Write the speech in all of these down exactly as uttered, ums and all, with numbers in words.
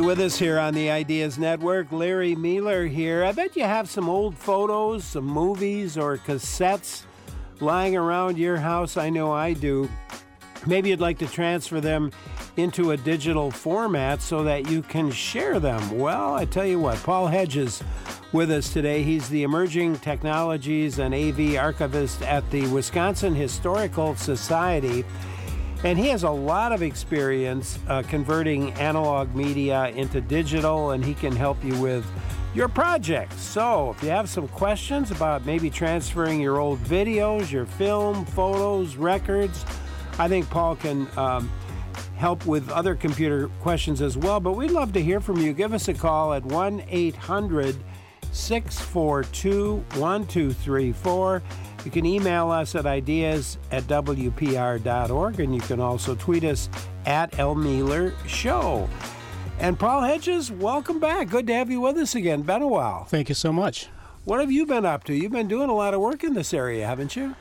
with us here on the Ideas Network. Larry Mueller here. I bet you have some old photos, some movies or cassettes lying around your house. I know I do. Maybe you'd like to transfer them into a digital format so that you can share them. Well, I tell you what, Paul Hedges with us today. He's the Emerging Technologies and A V Archivist at the Wisconsin Historical Society. And he has a lot of experience uh, converting analog media into digital, and he can help you with your projects. So if you have some questions about maybe transferring your old videos, your film, photos, records, I think Paul can um, help with other computer questions as well. But we'd love to hear from you. Give us a call at one eight hundred six four two one two three four. You can email us at ideas at w p r dot org, and you can also tweet us at L Mueller Show. And Paul Hedges, welcome back. Good to have you with us again. Been a while. Thank you so much. What have you been up to? You've been doing a lot of work in this area, haven't you?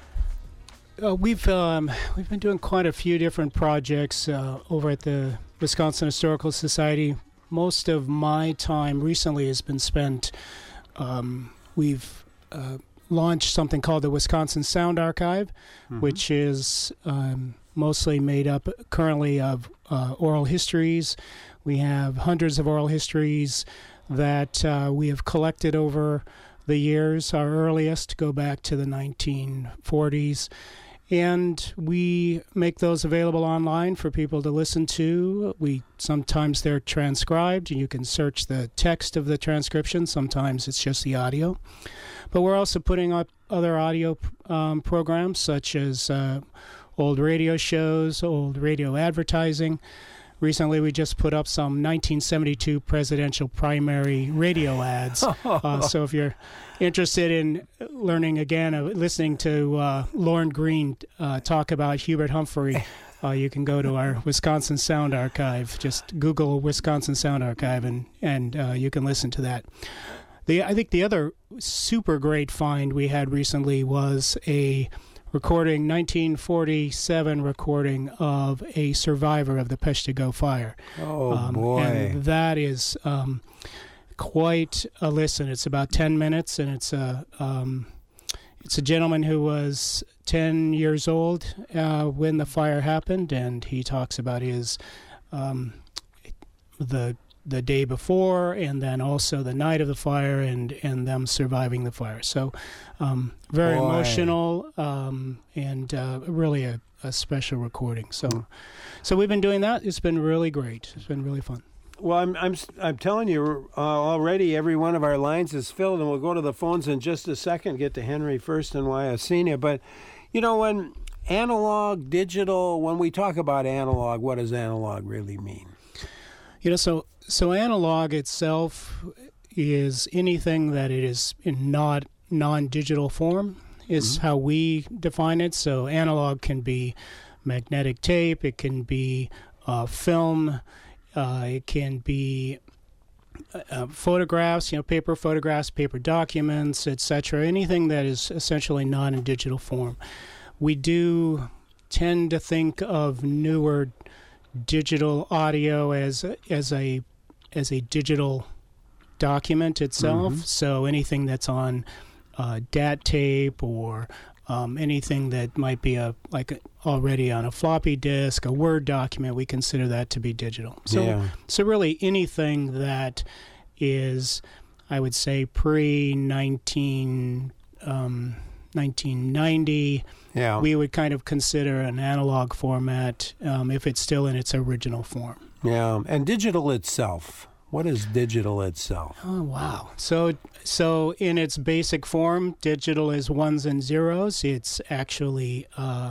Uh, we've um, we've been doing quite a few different projects uh, over at the Wisconsin Historical Society. Most of my time recently has been spent. Um, we've uh, launched something called the Wisconsin Sound Archive, mm-hmm. which is um, mostly made up currently of uh, oral histories. We have hundreds of oral histories that uh, we have collected over the years. Our earliest go back to the nineteen forties. And we make those available online for people to listen to. We sometimes they're transcribed. You can search the text of the transcription. Sometimes it's just the audio. But we're also putting up other audio um, programs, such as uh, old radio shows, old radio advertising. Recently, we just put up some nineteen seventy-two presidential primary radio ads. uh, so if you're interested in learning again, uh, listening to uh, Lorne Green uh, talk about Hubert Humphrey, uh, you can go to our Wisconsin Sound Archive. Just Google Wisconsin Sound Archive, and, and uh, you can listen to that. The I think the other super great find we had recently was a recording, nineteen forty-seven recording of a survivor of the Peshtigo fire. Oh, um, boy. And that is um, quite a listen. It's about ten minutes, and it's a, um, it's a gentleman who was ten years old uh, when the fire happened, and he talks about his um, the the day before, and then also the night of the fire, and, and them surviving the fire. So um, very Boy. emotional, um, and uh, really a, a special recording. So so we've been doing that. It's been really great. It's been really fun. Well, I'm I'm I'm telling you, uh, already every one of our lines is filled, and we'll go to the phones in just a second, get to Henry first in Wyocena. But, you know, when analog, digital, when we talk about analog, what does analog really mean? You know, so so analog itself is anything that it is in not non-digital form is mm-hmm. how we define it. So analog can be magnetic tape, it can be uh, film, uh, it can be uh, photographs, you know, paper photographs, paper documents, et cetera. Anything that is essentially not in digital form. We do tend to think of newer digital audio as as a as a digital document itself. Mm-hmm. So anything that's on uh, D A T tape or um, anything that might be a like a, already on a floppy disk, a Word document, we consider that to be digital. So yeah. so really anything that is, I would say, pre nineteen um, nineteen ninety. Yeah. We would kind of consider an analog format um, if it's still in its original form. Yeah, and digital itself. What is digital itself? Oh, wow. So so in its basic form, digital is ones and zeros. It's actually uh,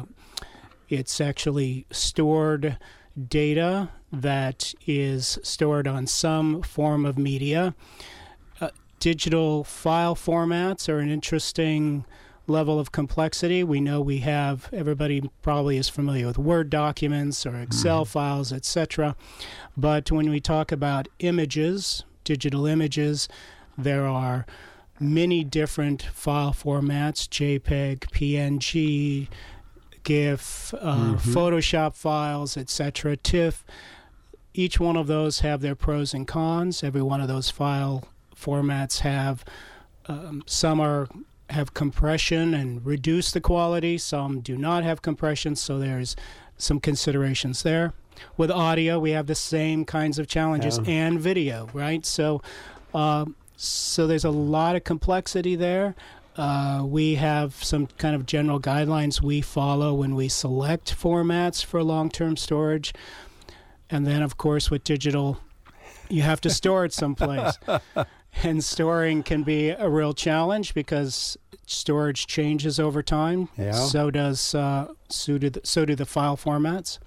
it's actually stored data that is stored on some form of media. Uh, digital file formats are an interesting level of complexity. We know we have, everybody probably is familiar with Word documents or Excel mm. files, et cetera. But when we talk about images, digital images, there are many different file formats, JPEG, P N G, GIF, uh, mm-hmm. Photoshop files, et cetera, TIFF. each one of those have their pros and cons. Every one of those file formats have um, some are have compression and reduce the quality. Some do not have compression, so there's some considerations there. With audio, we have the same kinds of challenges, yeah. and video, right? So, uh, so there's a lot of complexity there. Uh, we have some kind of general guidelines we follow when we select formats for long-term storage. And then, of course, with digital, you have to store it someplace. And storing can be a real challenge because storage changes over time. Yeah. So does uh, so do the, so do the file formats.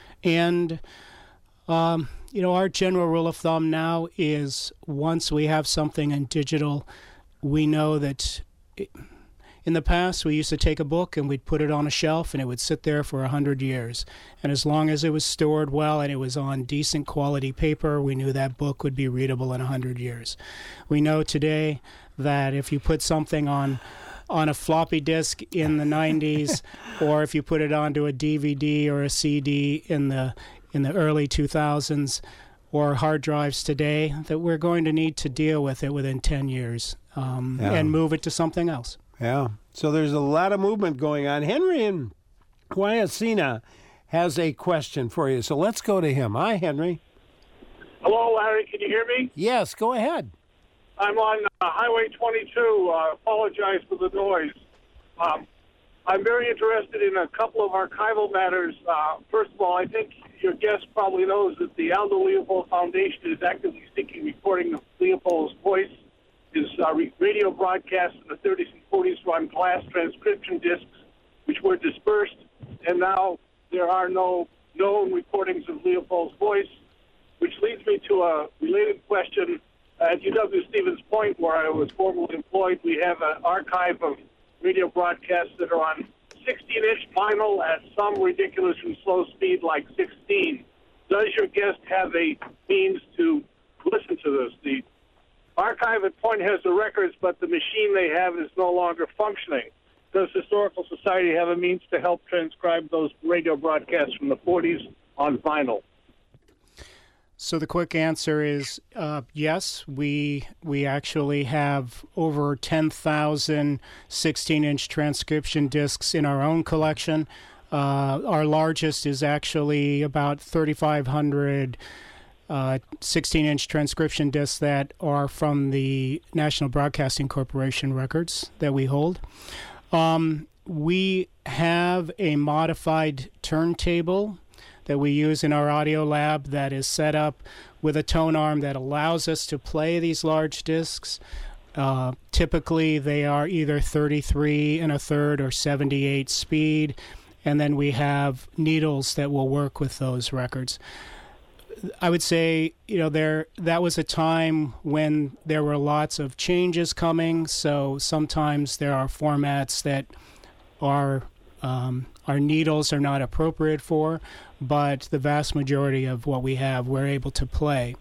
And um, you know, our general rule of thumb now is once we have something in digital, we know that it, in the past we used to take a book and we'd put it on a shelf and it would sit there for a hundred years. And as long as it was stored well and it was on decent quality paper, we knew that book would be readable in a hundred years. We know today that if you put something on on a floppy disk in the nineties, or if you put it onto a D V D or a C D in the in the early two thousands, or hard drives today, that we're going to need to deal with it within ten years um, yeah. and move it to something else. Yeah. So there's a lot of movement going on. Henry in Wyacina has a question for you, so let's go to him. Hi, Henry. Hello, Larry. Can you hear me? Yes, go ahead. I'm on uh, Highway twenty-two. I uh, apologize for the noise. Um, I'm very interested in a couple of archival matters. Uh, first of all, I think your guest probably knows that the Aldo Leopold Foundation is actively seeking recording of Leopold's voice. His uh, radio broadcasts in the thirties and forties were on glass transcription discs, which were dispersed, and now there are no known recordings of Leopold's voice, which leads me to a related question. At U W Stevens Point, where I was formerly employed, we have an archive of radio broadcasts that are on sixteen-inch vinyl at some ridiculously slow speed, like sixteen. Does your guest have a means to listen to this? The archive at Point has the records, but the machine they have is no longer functioning. Does Historical Society have a means to help transcribe those radio broadcasts from the forties on vinyl? So the quick answer is uh, yes. We we actually have over ten thousand sixteen-inch transcription discs in our own collection. Uh, our largest is actually about thirty-five hundred uh, sixteen-inch transcription discs that are from the National Broadcasting Corporation records that we hold. Um, we have a modified turntable that we use in our audio lab that is set up with a tone arm that allows us to play these large discs. Uh, typically, they are either thirty-three and a third or seventy-eight speed, and then we have needles that will work with those records. I would say, you know, there that was a time when there were lots of changes coming, so sometimes there are formats that are um, our needles are not appropriate for, but the vast majority of what we have, we're able to play.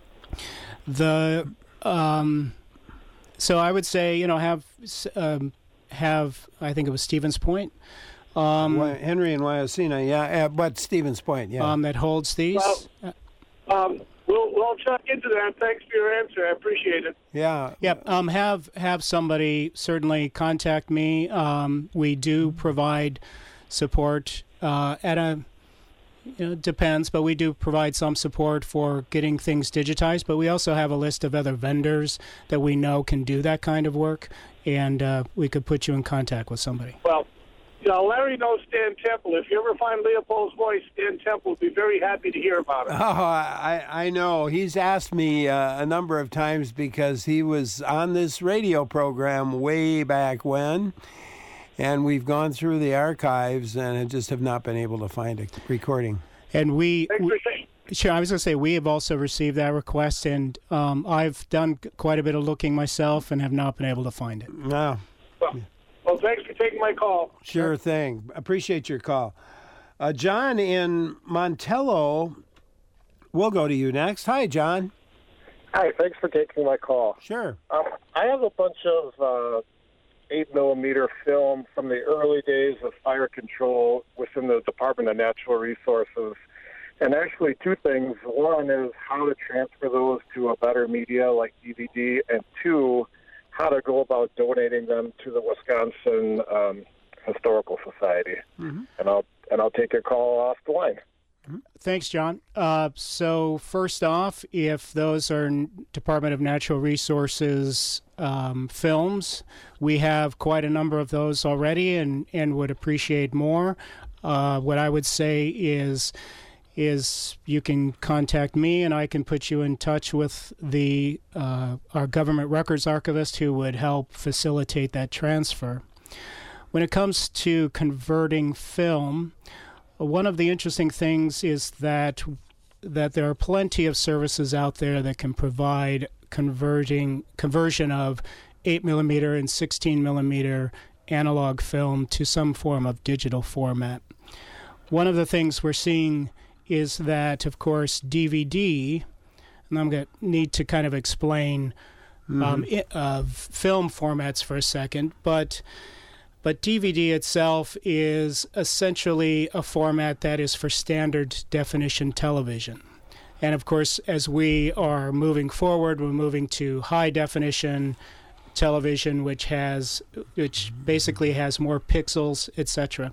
The um, so I would say, you know, have um, have I think it was Stevens Point, um, Henry and Wyacina, yeah, uh, but Stevens Point, yeah, um, that holds these. Well, um, we'll we'll check into that. Thanks for your answer. I appreciate it. Yeah. Yep. Um, have have somebody certainly contact me. Um, we do provide support uh, at a. You know, it depends, but we do provide some support for getting things digitized. But we also have a list of other vendors that we know can do that kind of work, and uh, we could put you in contact with somebody. Well, you know, Larry knows Stan Temple. If you ever find Leopold's voice, Stan Temple would be very happy to hear about it. Oh, I, I know. He's asked me uh, a number of times because he was on this radio program way back when. And we've gone through the archives and just have not been able to find a recording. And we, Thanks for saying. Sure, I was going to say we have also received that request, and um, I've done quite a bit of looking myself and have not been able to find it. No. Well, well thanks for taking my call. Sure, sure. thing. Appreciate your call. Uh, John in Montello, we'll go to you next. Hi, John. Hi, thanks for taking my call. Sure. Um, I have a bunch of uh, eight millimeter film from the early days of fire control within the Department of Natural Resources. And actually, two things. One is how to transfer those to a better media like D V D, and two, how to go about donating them to the Wisconsin um, Historical Society. Mm-hmm. And I'll and I'll take your call off the line. Thanks, John. Uh, so first off, if those are Department of Natural Resources um, films, we have quite a number of those already, and, and would appreciate more. Uh, what I would say is, is you can contact me, and I can put you in touch with the uh, our government records archivist who would help facilitate that transfer. When it comes to converting film, one of the interesting things is that that there are plenty of services out there that can provide converting conversion of eight millimeter and sixteen millimeter analog film to some form of digital format. One of the things we're seeing is that, of course, D V D, and I'm going to need to kind of explain mm-hmm. um, it, uh, film formats for a second, but But D V D itself is essentially a format that is for standard definition television. And of course, as we are moving forward, we're moving to high definition television, which has, which basically has more pixels, et cetera.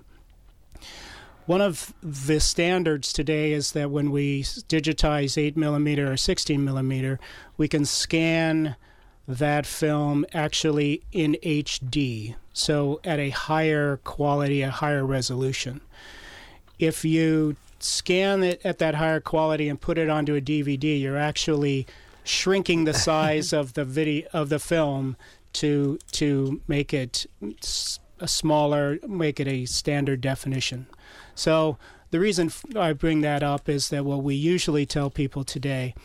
One of the standards today is that when we digitize eight millimeter or sixteen millimeter, we can scan that film actually in H D, so at a higher quality, a higher resolution. If you scan it at that higher quality and put it onto a D V D, you're actually shrinking the size of the video of the film to to make it a smaller, make it a standard definition. So the reason I bring that up is that what we usually tell people today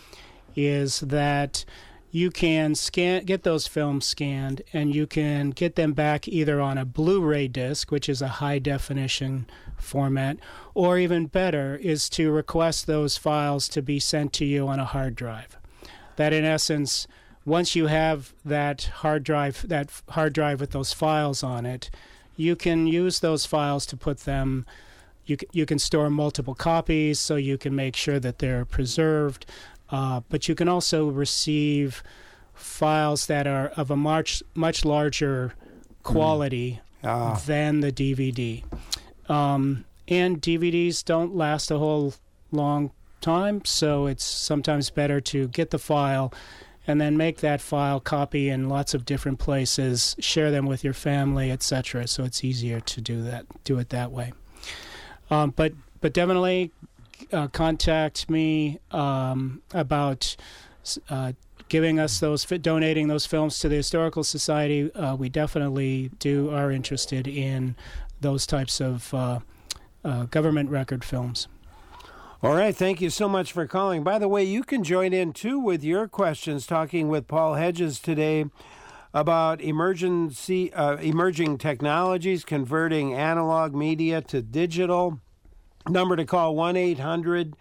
is that you can scan, get those films scanned, and you can get them back either on a Blu-ray disc, which is a high-definition format, or even better is to request those files to be sent to you on a hard drive. That, in essence, once you have that hard drive, that hard drive with those files on it, you can use those files to put them. You can, you can store multiple copies, so you can make sure that they're preserved. Uh, but you can also receive files that are of a much much larger quality mm. ah. than the D V D. Um, and D V Ds don't last a whole long time, so it's sometimes better to get the file and then make that file copy in lots of different places, share them with your family, et cetera. So it's easier to do that, do it that way. Um, but but definitely. Uh, contact me um, about uh, giving us those, donating those films to the Historical Society. Uh, we definitely do are interested in those types of uh, uh, government record films. All right, thank you so much for calling. By the way, you can join in too with your questions, talking with Paul Hedges today about emergency, uh, emerging technologies, converting analog media to digital. Number to call, one eight hundred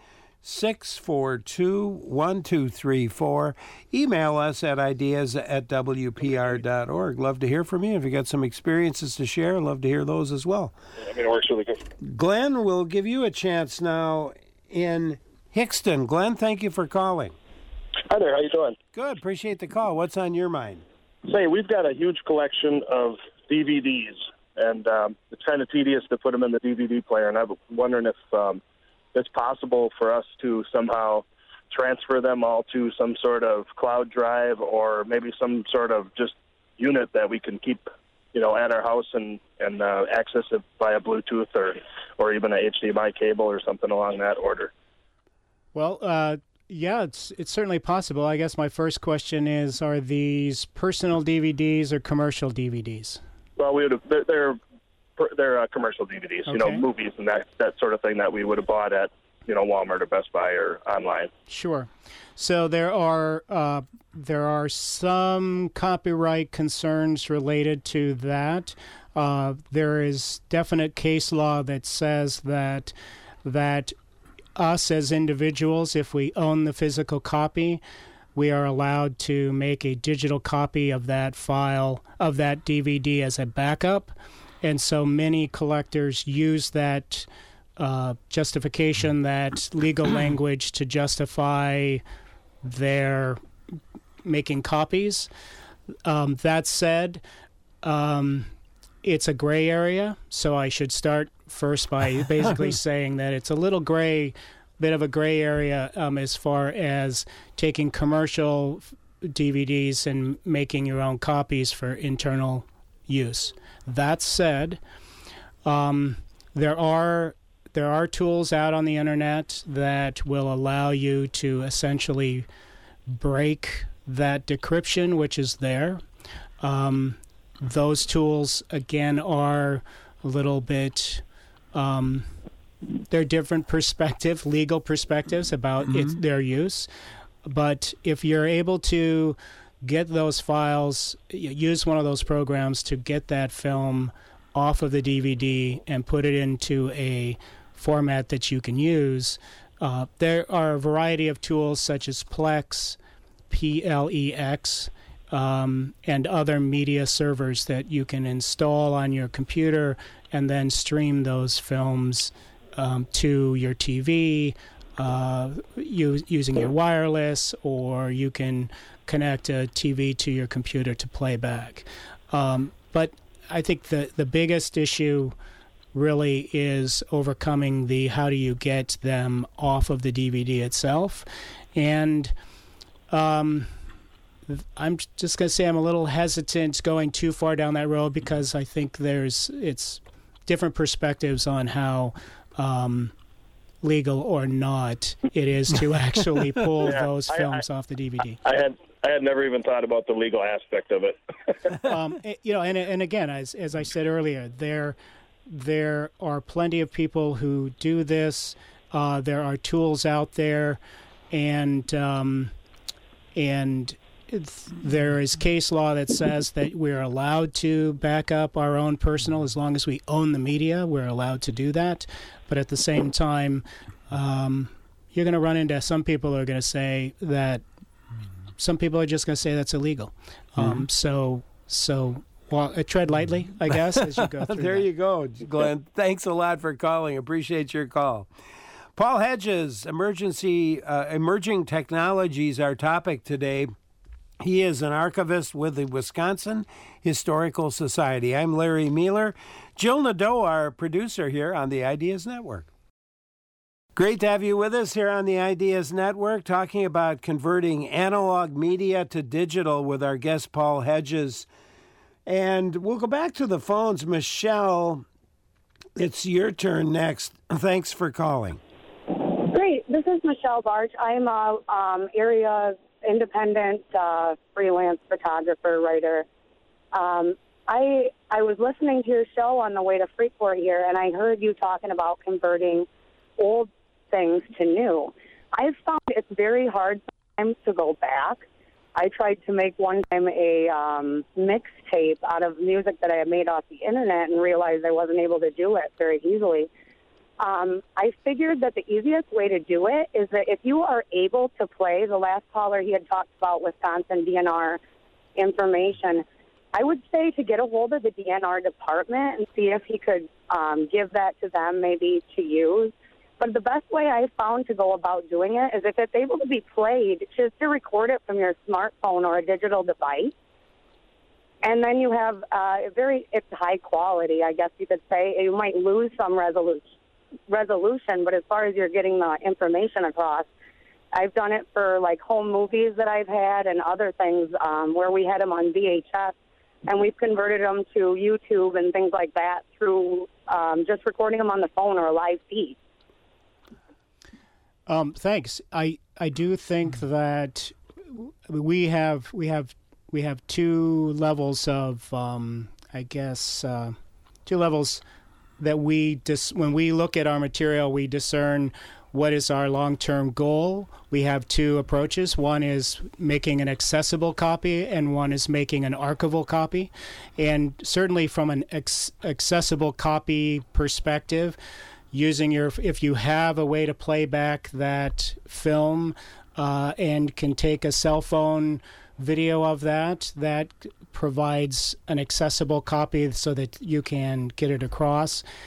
six four two one two three four. Email us at ideas at w p r dot org. Love to hear from you. If you got some experiences to share, love to hear those as well. I mean, it works really good. Glenn, we'll give you a chance now in Hickston. Glenn, thank you for calling. Hi there, how you doing? Good, appreciate the call. What's on your mind? Say, we've got a huge collection of D V Ds. And um, it's kind of tedious to put them in the D V D player, and I'm wondering if um, it's possible for us to somehow transfer them all to some sort of cloud drive, or maybe some sort of just unit that we can keep, you know, at our house and and uh, access it via Bluetooth or or even a H D M I cable or something along that order. Well, uh, yeah, it's it's certainly possible. I guess my first question is: are these personal D V Ds or commercial D V Ds? Well, we would they're they're, they're uh, commercial D V Ds, okay. You know, movies and that that sort of thing that we would have bought at, you know, Walmart or Best Buy or online. Sure. So there are uh, there are some copyright concerns related to that. Uh, there is definite case law that says that that us as individuals, if we own the physical copy, we are allowed to make a digital copy of that file, of that D V D as a backup. And so many collectors use that uh, justification, that legal language to justify their making copies. Um, that said, um, it's a gray area, so I should start first by basically saying that it's a little gray, bit of a gray area um, as far as taking commercial D V Ds and making your own copies for internal use. That said, um, there are there are tools out on the internet that will allow you to essentially break that decryption, which is there. Um, those tools, again, are a little bit, um, they're different perspective, legal perspectives about mm-hmm. its, their use. But if you're able to get those files, use one of those programs to get that film off of the D V D and put it into a format that you can use, uh, there are a variety of tools such as Plex, P L E X, um, and other media servers that you can install on your computer and then stream those films um, to your T V uh, use, using your wireless, or you can connect a T V to your computer to play back. Um, but I think the, the biggest issue really is overcoming the how do you get them off of the D V D itself. And um, I'm just going to say I'm a little hesitant going too far down that road, because I think there's it's different perspectives on how um, legal or not it is to actually pull yeah, those films I, I, off the D V D. I had I had never even thought about the legal aspect of it. um, you know, and and again, as as I said earlier, there there are plenty of people who do this. Uh, there are tools out there, and um, and it's, there is case law that says that we're allowed to back up our own personal, as long as we own the media, we're allowed to do that. But at the same time, um, you're going to run into some people who are going to say that. Some people are just going to say that's illegal. Mm-hmm. Um, so, so well, uh, tread lightly, I guess, as you go through There that. you go, Glenn. Thanks a lot for calling. Appreciate your call. Paul Hedges, emergency, uh, emerging technologies, our topic today. He is an archivist with the Wisconsin Historical Society. I'm Larry Mueller. Jill Nadeau, our producer here on the Ideas Network. Great to have you with us here on the Ideas Network, talking about converting analog media to digital with our guest, Paul Hedges. And we'll go back to the phones. Michelle, it's your turn next. Thanks for calling. Great. This is Michelle Barch. I'm a um, area independent uh, freelance photographer, writer. Um, I I was listening to your show on the way to Freeport here, and I heard you talking about converting old things to new. I've found it's very hard sometimes to go back. I tried to make one time a um, mixtape out of music that I had made off the internet and realized I wasn't able to do it very easily. Um, I figured that the easiest way to do it is that if you are able to play, the last caller, he had talked about Wisconsin D N R information, I would say to get a hold of the D N R department and see if he could um, give that to them maybe to use. But the best way I found to go about doing it is if it's able to be played, just to record it from your smartphone or a digital device. And then you have uh, a very, it's high quality, I guess you could say. You might lose some resolution, resolution, but as far as you're getting the information across, I've done it for like home movies that I've had and other things um, where we had them on V H S, and we've converted them to YouTube and things like that through um, just recording them on the phone or a live feed. Um, thanks. I, I do think that we have we have we have two levels of um, I guess uh, two levels that we dis- when we look at our material, we discern what is our long-term goal. We have two approaches. One is making an accessible copy, and one is making an archival copy. And certainly from an ex- accessible copy perspective, using your, if you have a way to play back that film uh, and can take a cell phone video of that, that provides an accessible copy so that you can get it across.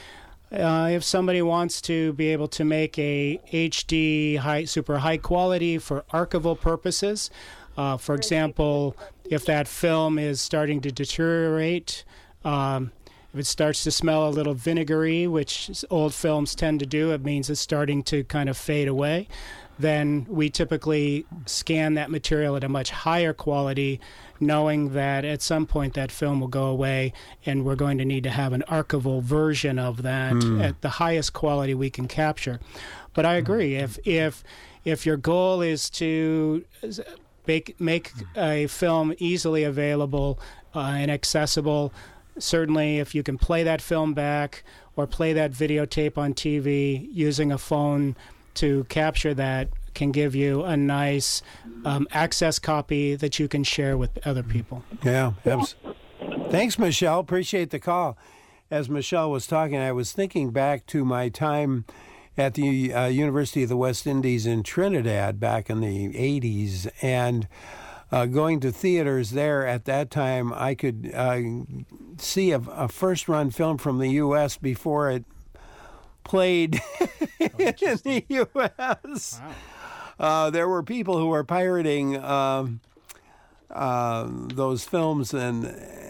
Uh, if somebody wants to be able to make a H D high, super high quality for archival purposes, uh, for example, if that film is starting to deteriorate, um, if it starts to smell a little vinegary, which old films tend to do, it means it's starting to kind of fade away. Then we typically scan that material at a much higher quality, knowing that at some point that film will go away and we're going to need to have an archival version of that mm. at the highest quality we can capture. But I agree, if if if your goal is to make, make a film easily available uh, and accessible, certainly if you can play that film back or play that videotape on T V using a phone to capture that can give you a nice um, access copy that you can share with other people. Yeah. Abs- Thanks, Michelle. Appreciate the call. As Michelle was talking, I was thinking back to my time at the uh, University of the West Indies in Trinidad back in the eighties, and uh, going to theaters there at that time, I could uh, see a, a first-run film from the U S before it played oh, in the U S Wow. Uh, there were people who were pirating um, uh, those films and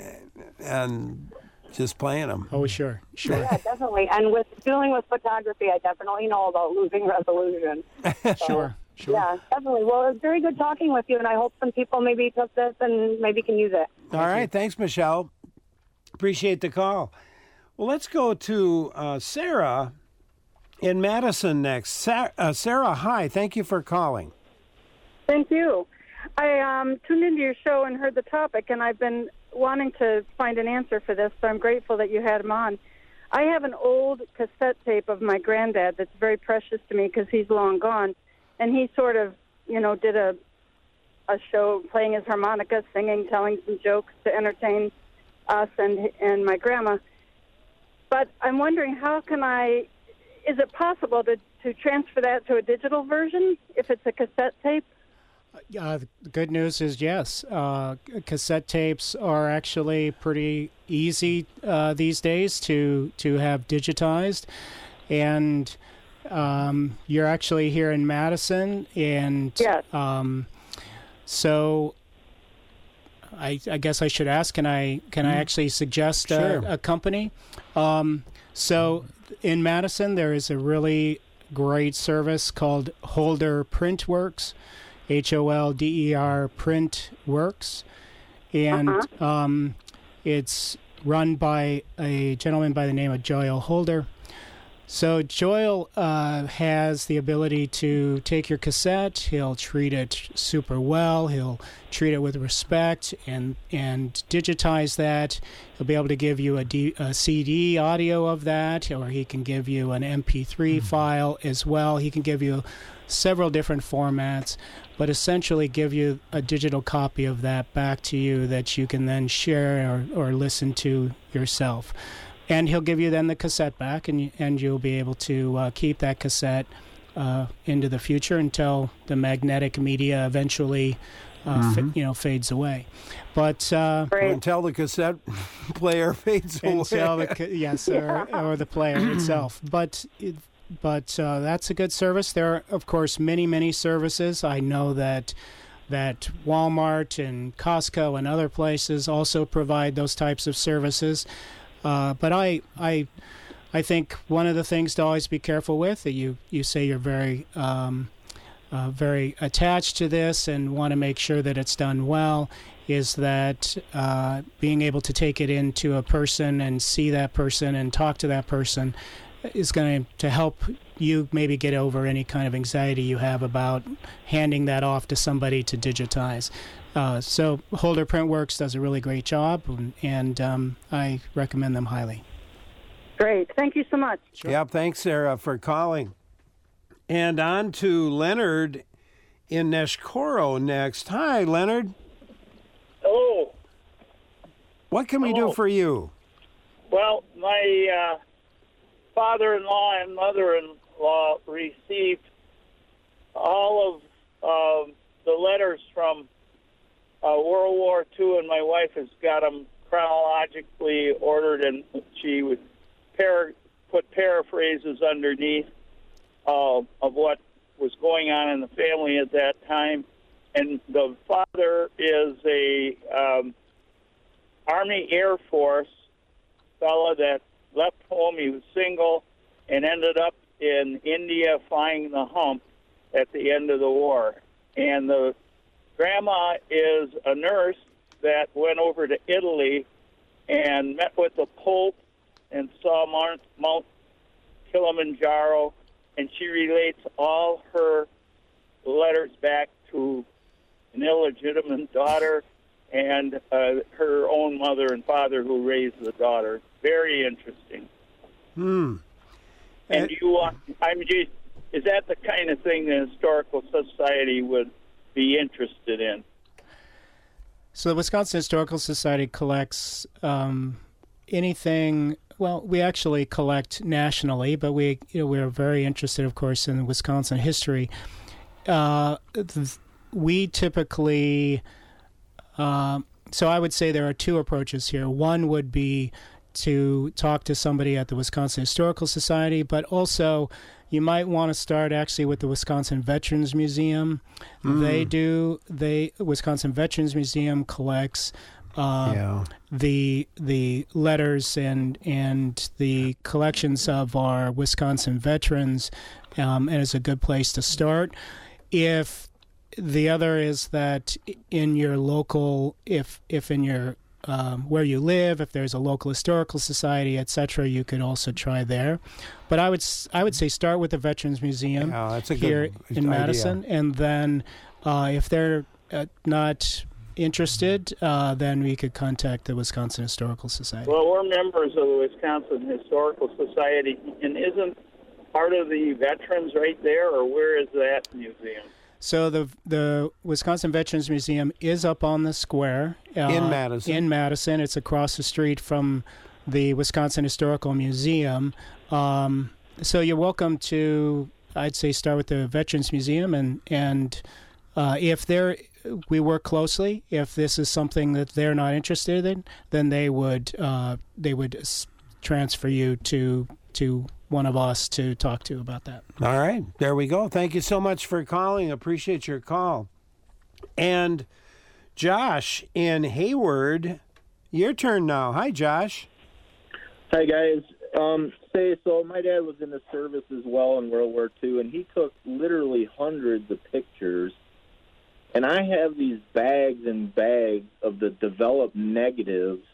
and just playing them. Oh, sure, sure. Yeah, definitely. And with dealing with photography, I definitely know about losing resolution. So, sure, sure. Yeah, definitely. Well, it was very good talking with you, and I hope some people maybe took this and maybe can use it. All right. you. Thanks, Michelle. Appreciate the call. Well, let's go to uh, Sarah in Madison next. Sa- uh, Sarah, hi. Thank you for calling. Thank you. I um, tuned into your show and heard the topic, and I've been wanting to find an answer for this, so I'm grateful that you had him on. I have an old cassette tape of my granddad that's very precious to me because he's long gone, and he sort of, you know, did a a show playing his harmonica, singing, telling some jokes to entertain us and and my grandma. But I'm wondering, how can I... Is it possible to, to transfer that to a digital version if it's a cassette tape? Uh, the good news is yes. Uh, cassette tapes are actually pretty easy uh, these days to to have digitized, and um, you're actually here in Madison, and yes. um, so I, I guess I should ask. Can I can I actually suggest Sure. a, a company? Um, so. In Madison, there is a really great service called Holder Printworks, H O L D E R Printworks, and uh-huh. um, it's run by a gentleman by the name of Joel Holder. So Joel uh, has the ability to take your cassette. He'll treat it super well. He'll treat it with respect and and digitize that. He'll be able to give you a, D, a C D audio of that, or he can give you an M P three mm-hmm. file as well. He can give you several different formats, but essentially give you a digital copy of that back to you that you can then share or, or listen to yourself. And he'll give you then the cassette back, and and you'll be able to uh, keep that cassette uh, into the future until the magnetic media eventually, uh, mm-hmm. f- you know, fades away. But uh, until the cassette player fades until away. The ca- yes, or, or the player itself. But it, but uh, that's a good service. There are, of course, many many services. I know that. that Walmart and Costco and other places also provide those types of services. Uh, but I, I, I think one of the things to always be careful with, that you, you say you're very, um, uh, very attached to this and want to make sure that it's done well, is that uh, being able to take it into a person and see that person and talk to that person is going to help you maybe get over any kind of anxiety you have about handing that off to somebody to digitize. Uh, so Holder Printworks does a really great job, and, and um, I recommend them highly. Great. Thank you so much. Sure. Yep, thanks, Sarah, for calling. And on to Leonard in Neshkoro next. Hi, Leonard. Hello. What can we Hello. do for you? Well, my uh, father-in-law and mother-in-law received all of uh, the letters from Uh, World War Two, and my wife has got them chronologically ordered, and she would pair put paraphrases underneath uh, of what was going on in the family at that time. And the father is a um, Army Air Force fella that left home. He was single and ended up in India flying the hump at the end of the war. And the grandma is a nurse that went over to Italy and met with the Pope and saw Mount, Mount Kilimanjaro, and she relates all her letters back to an illegitimate daughter and uh, her own mother and father who raised the daughter. Very interesting. Hmm. And you want, I'm just, is that the kind of thing the Historical Society would be interested in? So the Wisconsin Historical Society collects um, anything. Well, we actually collect nationally, but we, you know, we're very interested, of course, in Wisconsin history. Uh, th- we typically, uh, so I would say there are two approaches here. One would be to talk to somebody at the Wisconsin Historical Society, but also you might want to start actually with the Wisconsin Veterans Museum. Mm. They do, they Wisconsin Veterans Museum collects uh, yeah. the the letters and and the collections of our Wisconsin veterans, um, and it's a good place to start. If the other is that in your local, if if in your Um, where you live, if there's a local historical society, et cetera, you could also try there. But I would I would say start with the Veterans Museum yeah, that's a here good in idea. Madison, and then uh, if they're uh, not interested, uh, then we could contact the Wisconsin Historical Society. Well, we're members of the Wisconsin Historical Society, and isn't part of the veterans right there, or where is that museum? So the the Wisconsin Veterans Museum is up on the square uh, in Madison. In Madison, it's across the street from the Wisconsin Historical Museum. Um, so you're welcome to, I'd say, start with the Veterans Museum, and and uh, if they're, we work closely. If this is something that they're not interested in, then they would uh, they would transfer you to to. one of us to talk to about that. All right, there we go. Thank you so much for calling. Appreciate your call. And Josh in Hayward, your turn now. Hi, Josh. Hi, guys. Um, say, so my dad was in the service as well in World War Two, and he took literally hundreds of pictures. And I have these bags and bags of the developed negatives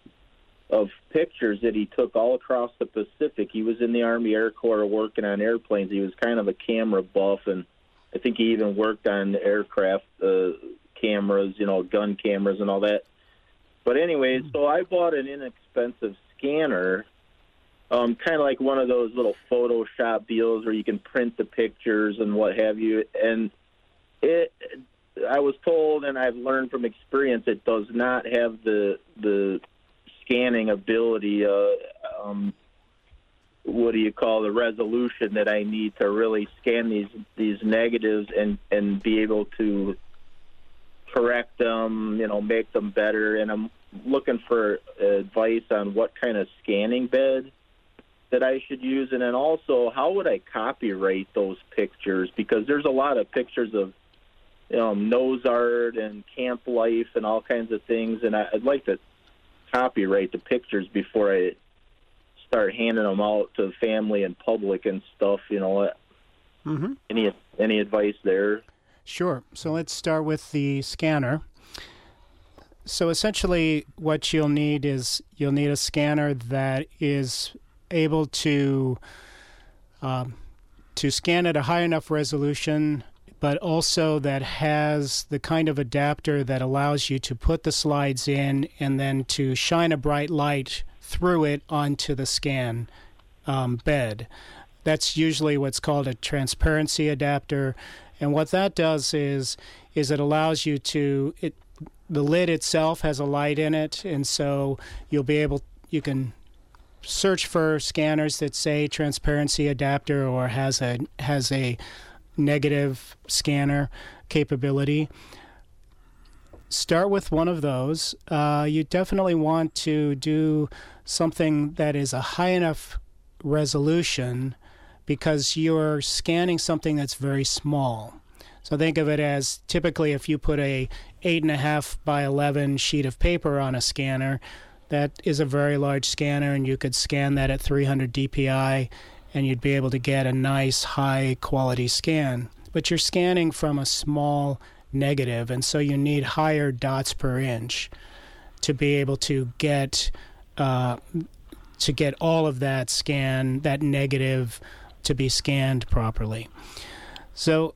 of pictures that he took all across the Pacific. He was in the Army Air Corps working on airplanes. He was kind of a camera buff, and I think he even worked on aircraft uh, cameras, you know, gun cameras and all that. But anyway, so I bought an inexpensive scanner, um, kind of like one of those little Photoshop deals where you can print the pictures and what have you. And it, I was told, and I've learned from experience, it does not have the the scanning ability, uh, um, what do you call the resolution that I need to really scan these these negatives and, and be able to correct them, you know, make them better. And I'm looking for advice on what kind of scanning bed that I should use. And then also, how would I copyright those pictures? Because there's a lot of pictures of um, nose art and camp life and all kinds of things, and I, I'd like to copyright the pictures before I start handing them out to family and public and stuff, you know. Mm-hmm. Any any advice there? Sure. So let's start with the scanner. So essentially what you'll need is you'll need a scanner that is able to um, to scan at a high enough resolution, but also that has the kind of adapter that allows you to put the slides in and then to shine a bright light through it onto the scan um, bed. That's usually what's called a transparency adapter. And what that does is is it allows you to, it, the lid itself has a light in it, and so you'll be able, you can search for scanners that say transparency adapter or has a has a negative scanner capability. Start with one of those. Uh, you definitely want to do something that is a high enough resolution because you're scanning something that's very small. So think of it as typically if you put a eight and a half by eleven sheet of paper on a scanner, that is a very large scanner, and you could scan that at three hundred D P I, and you'd be able to get a nice high quality scan. But you're scanning from a small negative, and so you need higher dots per inch to be able to get uh, to get all of that scan, that negative, to be scanned properly. So,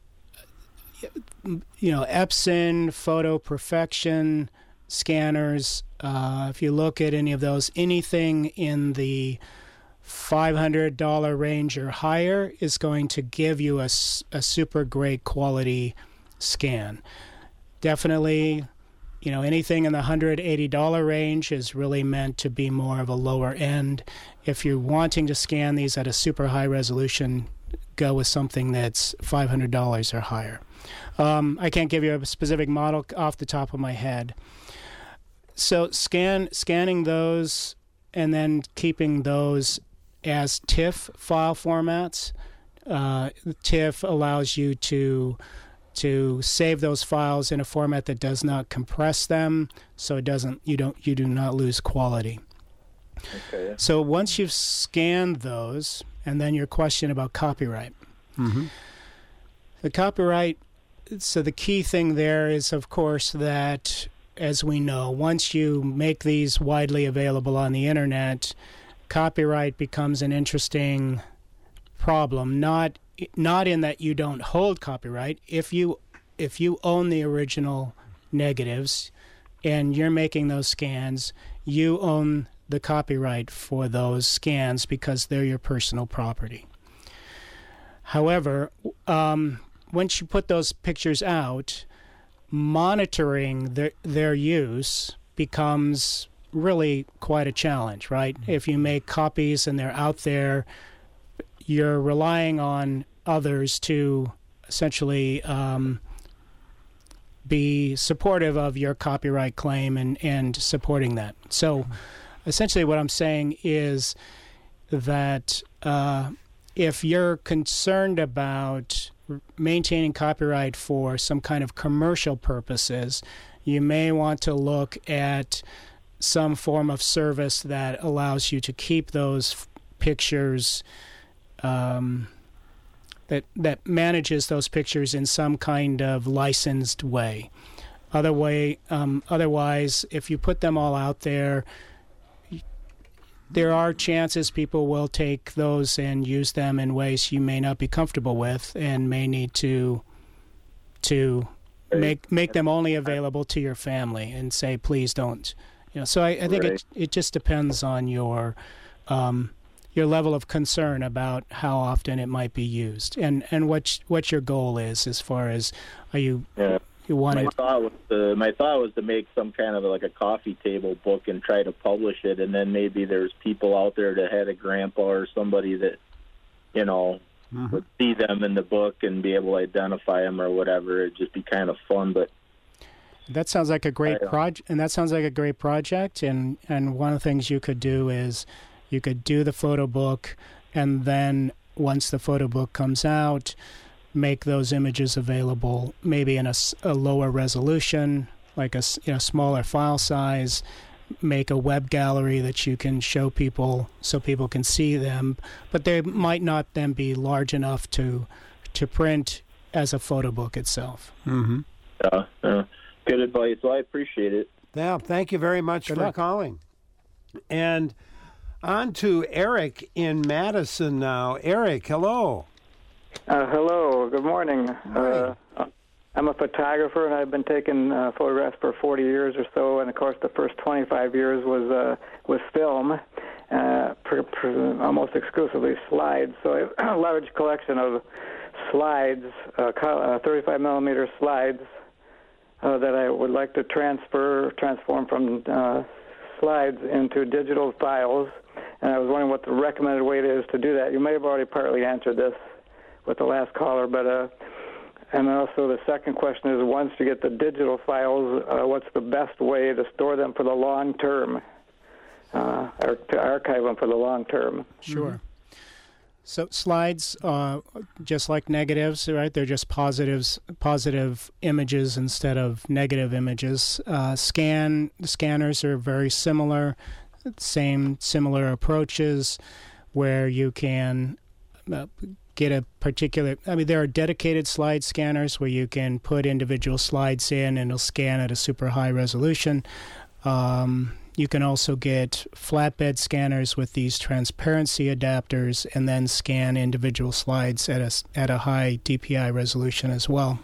you know, Epson, Photo Perfection scanners, uh, if you look at any of those, anything in the five hundred dollars range or higher is going to give you a, a super great quality scan. Definitely, you know, anything in the one hundred eighty dollars range is really meant to be more of a lower end. If you're wanting to scan these at a super high resolution, go with something that's five hundred dollars or higher. Um, I can't give you a specific model off the top of my head. So scan scanning those and then keeping those as TIFF file formats. Uh, TIFF allows you to to save those files in a format that does not compress them, so it doesn't you don't you do not lose quality. Okay. So once you've scanned those, and then your question about copyright. Mm-hmm. The copyright, so the key thing there is, of course, that, as we know, once you make these widely available on the internet, copyright becomes an interesting problem. Not not in that you don't hold copyright. If you if you own the original negatives and you're making those scans, you own the copyright for those scans because they're your personal property. However, um, once you put those pictures out, monitoring their, their use becomes really quite a challenge, right? Mm-hmm. If you make copies and they're out there, you're relying on others to essentially um, be supportive of your copyright claim and, and supporting that. So mm-hmm. essentially what I'm saying is that uh, if you're concerned about maintaining copyright for some kind of commercial purposes, you may want to look at some form of service that allows you to keep those f- pictures, um, that that manages those pictures in some kind of licensed way. Other way, um, otherwise, if you put them all out there, there are chances people will take those and use them in ways you may not be comfortable with, and may need to to make make them only available to your family and say, please don't. You know, so I, I think right. it it just depends on your um, your level of concern about how often it might be used, and and what what your goal is as far as are you. Yeah. You want my thought was to, my thought was to make some kind of like a coffee table book and try to publish it, and then maybe there's people out there that had a grandpa or somebody that, you know, mm-hmm. would see them in the book and be able to identify them or whatever. It'd just be kind of fun. But that sounds like a great project, and that sounds like a great project. And and one of the things you could do is you could do the photo book, and then once the photo book comes out, make those images available maybe in a, a lower resolution, like a you know smaller file size. Make a web gallery that you can show people so people can see them, but they might not then be large enough to to print as a photo book itself. Mm-hmm. Yeah, uh, good advice. Well, I appreciate it. Yeah, thank you very much Good for luck. calling. And on to Eric in Madison now. Eric, hello. Uh, hello, good morning. Uh, I'm a photographer, and I've been taking uh, photographs for forty years or so, and of course the first twenty-five years was uh, was film, uh, per, per, almost exclusively slides. So I have a large collection of slides, uh, uh, thirty-five millimeter slides, uh, that I would like to transfer, transform from uh, slides into digital files, and I was wondering what the recommended way is to do that. You may have already partly answered this with the last caller, but uh, and also the second question is, once you get the digital files, uh, what's the best way to store them for the long term, uh, or to archive them for the long term? Sure. So slides, uh, just like negatives, right? They're just positives, positive images instead of negative images. Uh, scan scanners are very similar, same similar approaches, where you can uh, get a particular. I mean, there are dedicated slide scanners where you can put individual slides in, and it'll scan at a super high resolution. Um, You can also get flatbed scanners with these transparency adapters and then scan individual slides at a, at a high D P I resolution as well.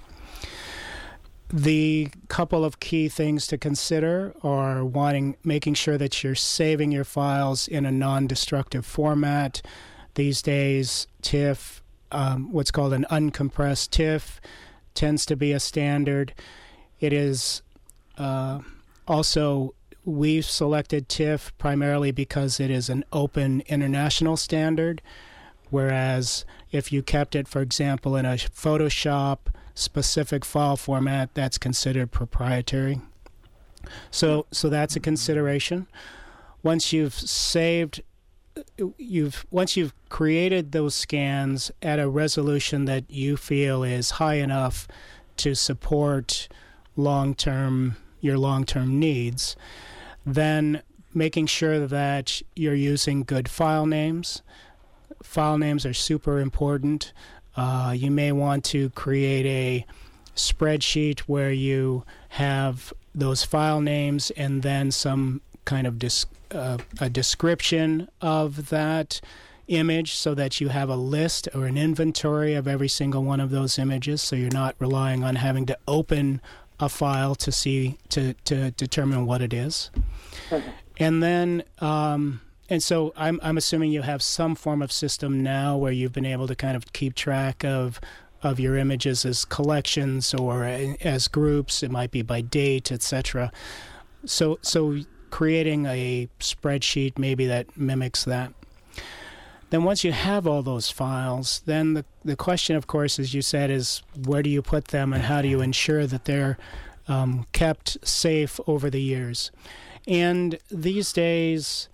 The couple of key things to consider are wanting, making sure that you're saving your files in a non-destructive format. These days, TIFF, um, what's called an uncompressed TIFF, tends to be a standard. It is uh, also... We've selected TIFF primarily because it is an open international standard, whereas if you kept it, for example, in a Photoshop-specific file format, that's considered proprietary. So, so that's a consideration. Once you've saved, you've once you've created those scans at a resolution that you feel is high enough to support long-term your long-term needs, then making sure that you're using good file names. File names are super important. Uh, you may want to create a spreadsheet where you have those file names and then some kind of dis- uh, a description of that image so that you have a list or an inventory of every single one of those images, so you're not relying on having to open a file to see to, to determine what it is. Okay. And then um, and so I'm I'm assuming you have some form of system now where you've been able to kind of keep track of of your images as collections or as groups. It might be by date, et cetera. So so creating a spreadsheet maybe that mimics that. Then once you have all those files, then the, the question, of course, as you said, is where do you put them and how do you ensure that they're um, kept safe over the years? And these days,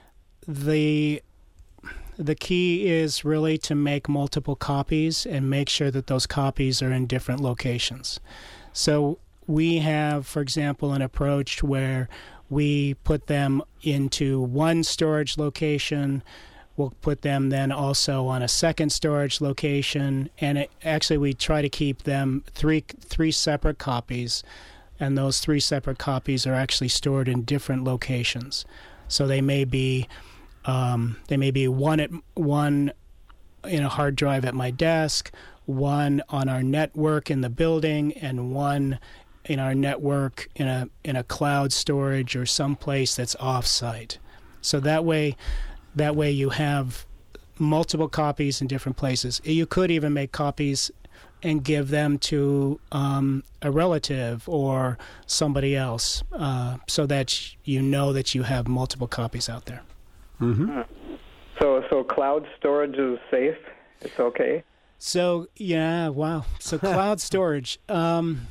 the the key is really to make multiple copies and make sure that those copies are in different locations. So we have, for example, an approach where we put them into one storage location. We'll put them then also on a second storage location, and it, actually we try to keep them three three separate copies, and those three separate copies are actually stored in different locations. So they may be um, they may be one at one in a hard drive at my desk, one on our network in the building, and one in our network in a in a cloud storage or someplace that's off-site. So that way. That way you have multiple copies in different places. You could even make copies and give them to um, a relative or somebody else uh, so that you know that you have multiple copies out there. Mm-hmm. So, so cloud storage is safe? It's okay? So, yeah, wow. So cloud storage... Um,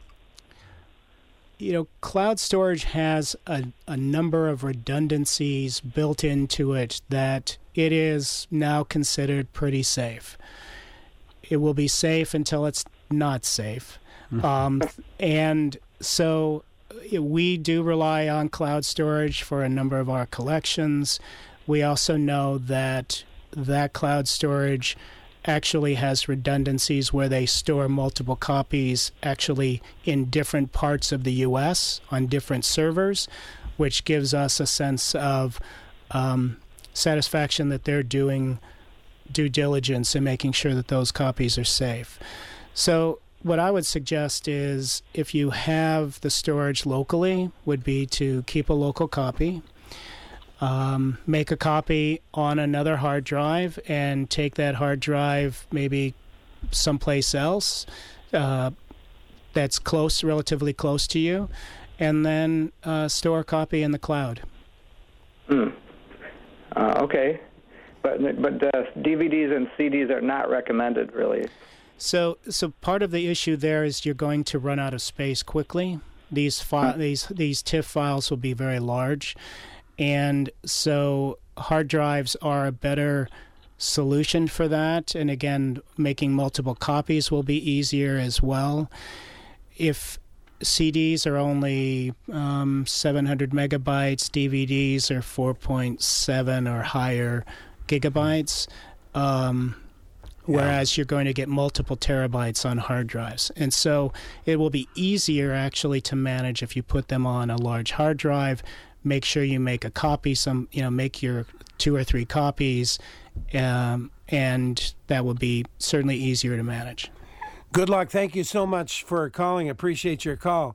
You know, cloud storage has a, a number of redundancies built into it that it is now considered pretty safe. It will be safe until it's not safe. Mm-hmm. Um, and so we do rely on cloud storage for a number of our collections. We also know that that cloud storage actually has redundancies where they store multiple copies actually in different parts of the U S on different servers, which gives us a sense of um, satisfaction that they're doing due diligence in making sure that those copies are safe. So what I would suggest is if you have the storage locally would be to keep a local copy. Um, make a copy on another hard drive and take that hard drive maybe someplace else uh, that's close, relatively close to you, and then uh, store a copy in the cloud. Hmm. Uh, okay. But but uh, D V Ds and C Ds are not recommended, really. So so part of the issue there is you're going to run out of space quickly. These fi- these these TIFF files will be very large. And so hard drives are a better solution for that. And again, making multiple copies will be easier as well. If C Ds are only um, seven hundred megabytes, D V Ds are four point seven or higher gigabytes, um, yeah. whereas you're going to get multiple terabytes on hard drives. And so it will be easier actually to manage if you put them on a large hard drive. Make sure you make a copy, some you know, make your two or three copies, um, and that will be certainly easier to manage. Good luck. Thank you so much for calling. Appreciate your call.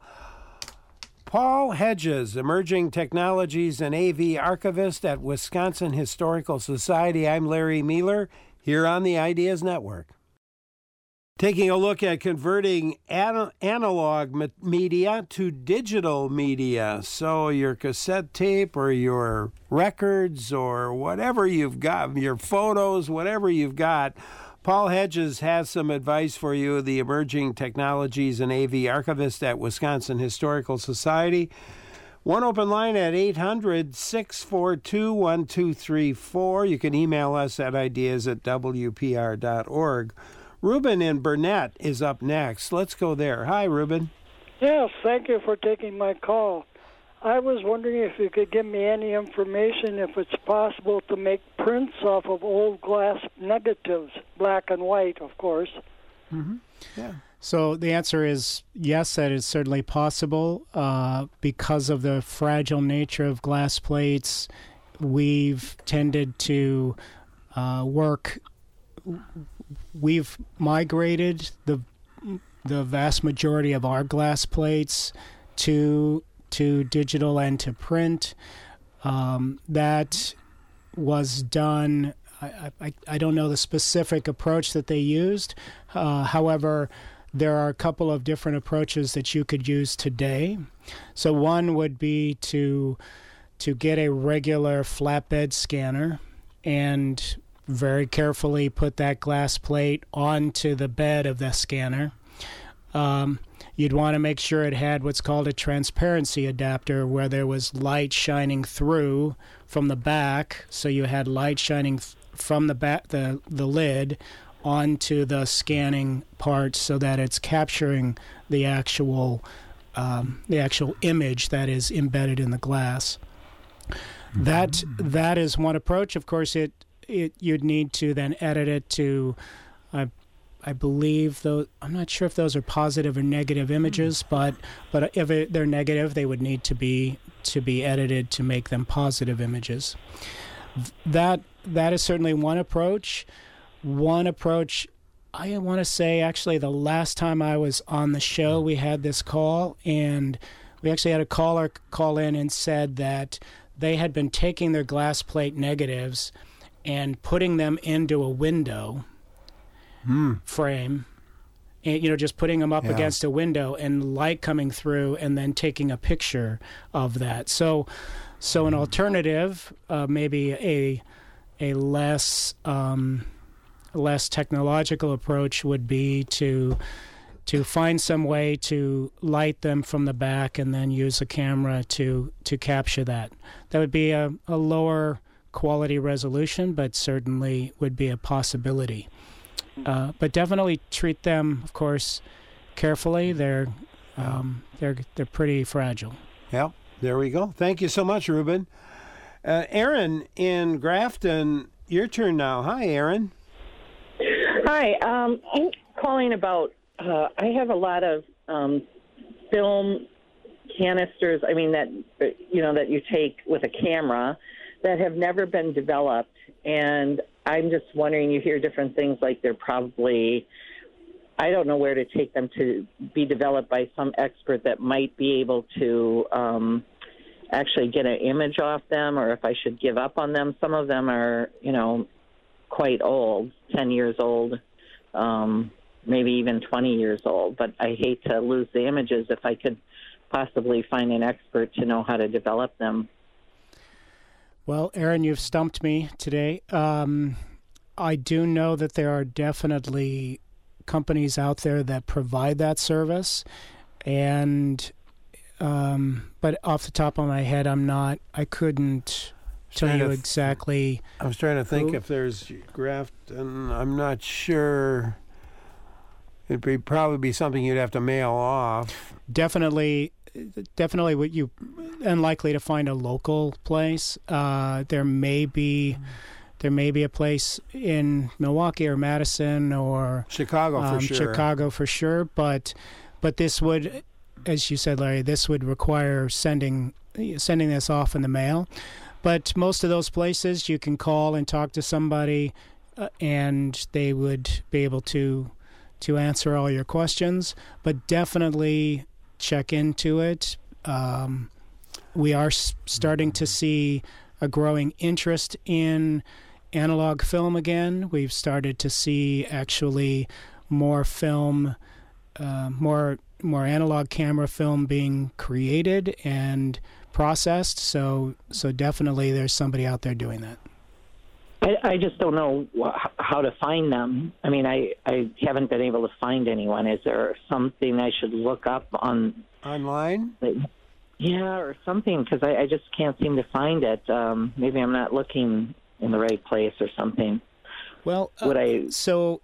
Paul Hedges, Emerging Technologies and A V Archivist at Wisconsin Historical Society. I'm Larry Mealer here on the Ideas Network. Taking a look at converting an- analog me- media to digital media. So your cassette tape or your records or whatever you've got, your photos, whatever you've got, Paul Hedges has some advice for you, the Emerging Technologies and A V Archivist at Wisconsin Historical Society. One open line at eight hundred, six four two, one two three four. You can email us at ideas at w p r dot org. Ruben in Burnett is up next. Let's go there. Hi, Ruben. Yes, thank you for taking my call. I was wondering if you could give me any information if it's possible to make prints off of old glass negatives, black and white, of course. Mm-hmm. Yeah. So the answer is yes, that is certainly possible. Uh, because of the fragile nature of glass plates, we've tended to uh, work... We've migrated the the vast majority of our glass plates to to digital and to print. Um, that was done. I, I I don't know the specific approach that they used. Uh, however, there are a couple of different approaches that you could use today. So one would be to to get a regular flatbed scanner and very carefully put that glass plate onto the bed of the scanner. Um, you'd want to make sure it had what's called a transparency adapter, where there was light shining through from the back, so you had light shining th- from the back, the the lid, onto the scanning part, so that it's capturing the actual um, the actual image that is embedded in the glass. Mm-hmm. That that is one approach. Of course, it It, you'd need to then edit it to, I, I believe, though I'm not sure if those are positive or negative images, but but if it, they're negative, they would need to be to be edited to make them positive images. That that is certainly one approach. One approach, I want to say, actually, the last time I was on the show, we had this call, and we actually had a caller call in and said that they had been taking their glass plate negatives and putting them into a window mm. frame, and, you know, just putting them up yeah. against a window and light coming through, and then taking a picture of that. So, so an alternative, uh, maybe a a less um, less technological approach would be to to find some way to light them from the back, and then use a camera to to capture that. That would be a, a lower quality resolution, but certainly would be a possibility. Uh, but definitely treat them, of course, carefully. They're um, they're they're pretty fragile. Yeah, there we go. Thank you so much, Ruben. Uh, Aaron in Grafton, your turn now. Hi, Aaron. Hi, um, I'm calling about. Uh, I have a lot of um, film canisters. I mean that you know that you take with a camera, that have never been developed, and I'm just wondering, you hear different things like they're probably, I don't know where to take them to be developed by some expert that might be able to um, actually get an image off them, or if I should give up on them. Some of them are, you know, quite old, ten years old, um, maybe even twenty years old, but I hate to lose the images if I could possibly find an expert to know how to develop them. Well, Aaron, you've stumped me today. Um, I do know that there are definitely companies out there that provide that service, and um, but off the top of my head, I'm not. I couldn't. tell you th- exactly. I was trying to think who. if there's Grafton. I'm not sure. It'd be probably be something you'd have to mail off. Definitely, definitely, what you unlikely to find a local place. Uh, there may be. There may be a place in Milwaukee or Madison or Chicago for um, sure. Chicago for sure, but but this would, as you said, Larry, this would require sending sending this off in the mail. But most of those places, you can call and talk to somebody, uh, and they would be able to to answer all your questions. But definitely check into it. Um, we are s- starting to see a growing interest in analog film again. We've started to see actually more film, uh, more more analog camera film being created and processed. So so definitely there's somebody out there doing that. I, I just don't know wh- how to find them. I mean, I, I haven't been able to find anyone. Is there something I should look up on online? Yeah, or something, because I, I just can't seem to find it. Um, maybe I'm not looking in the right place or something. Well, Would uh, I? So,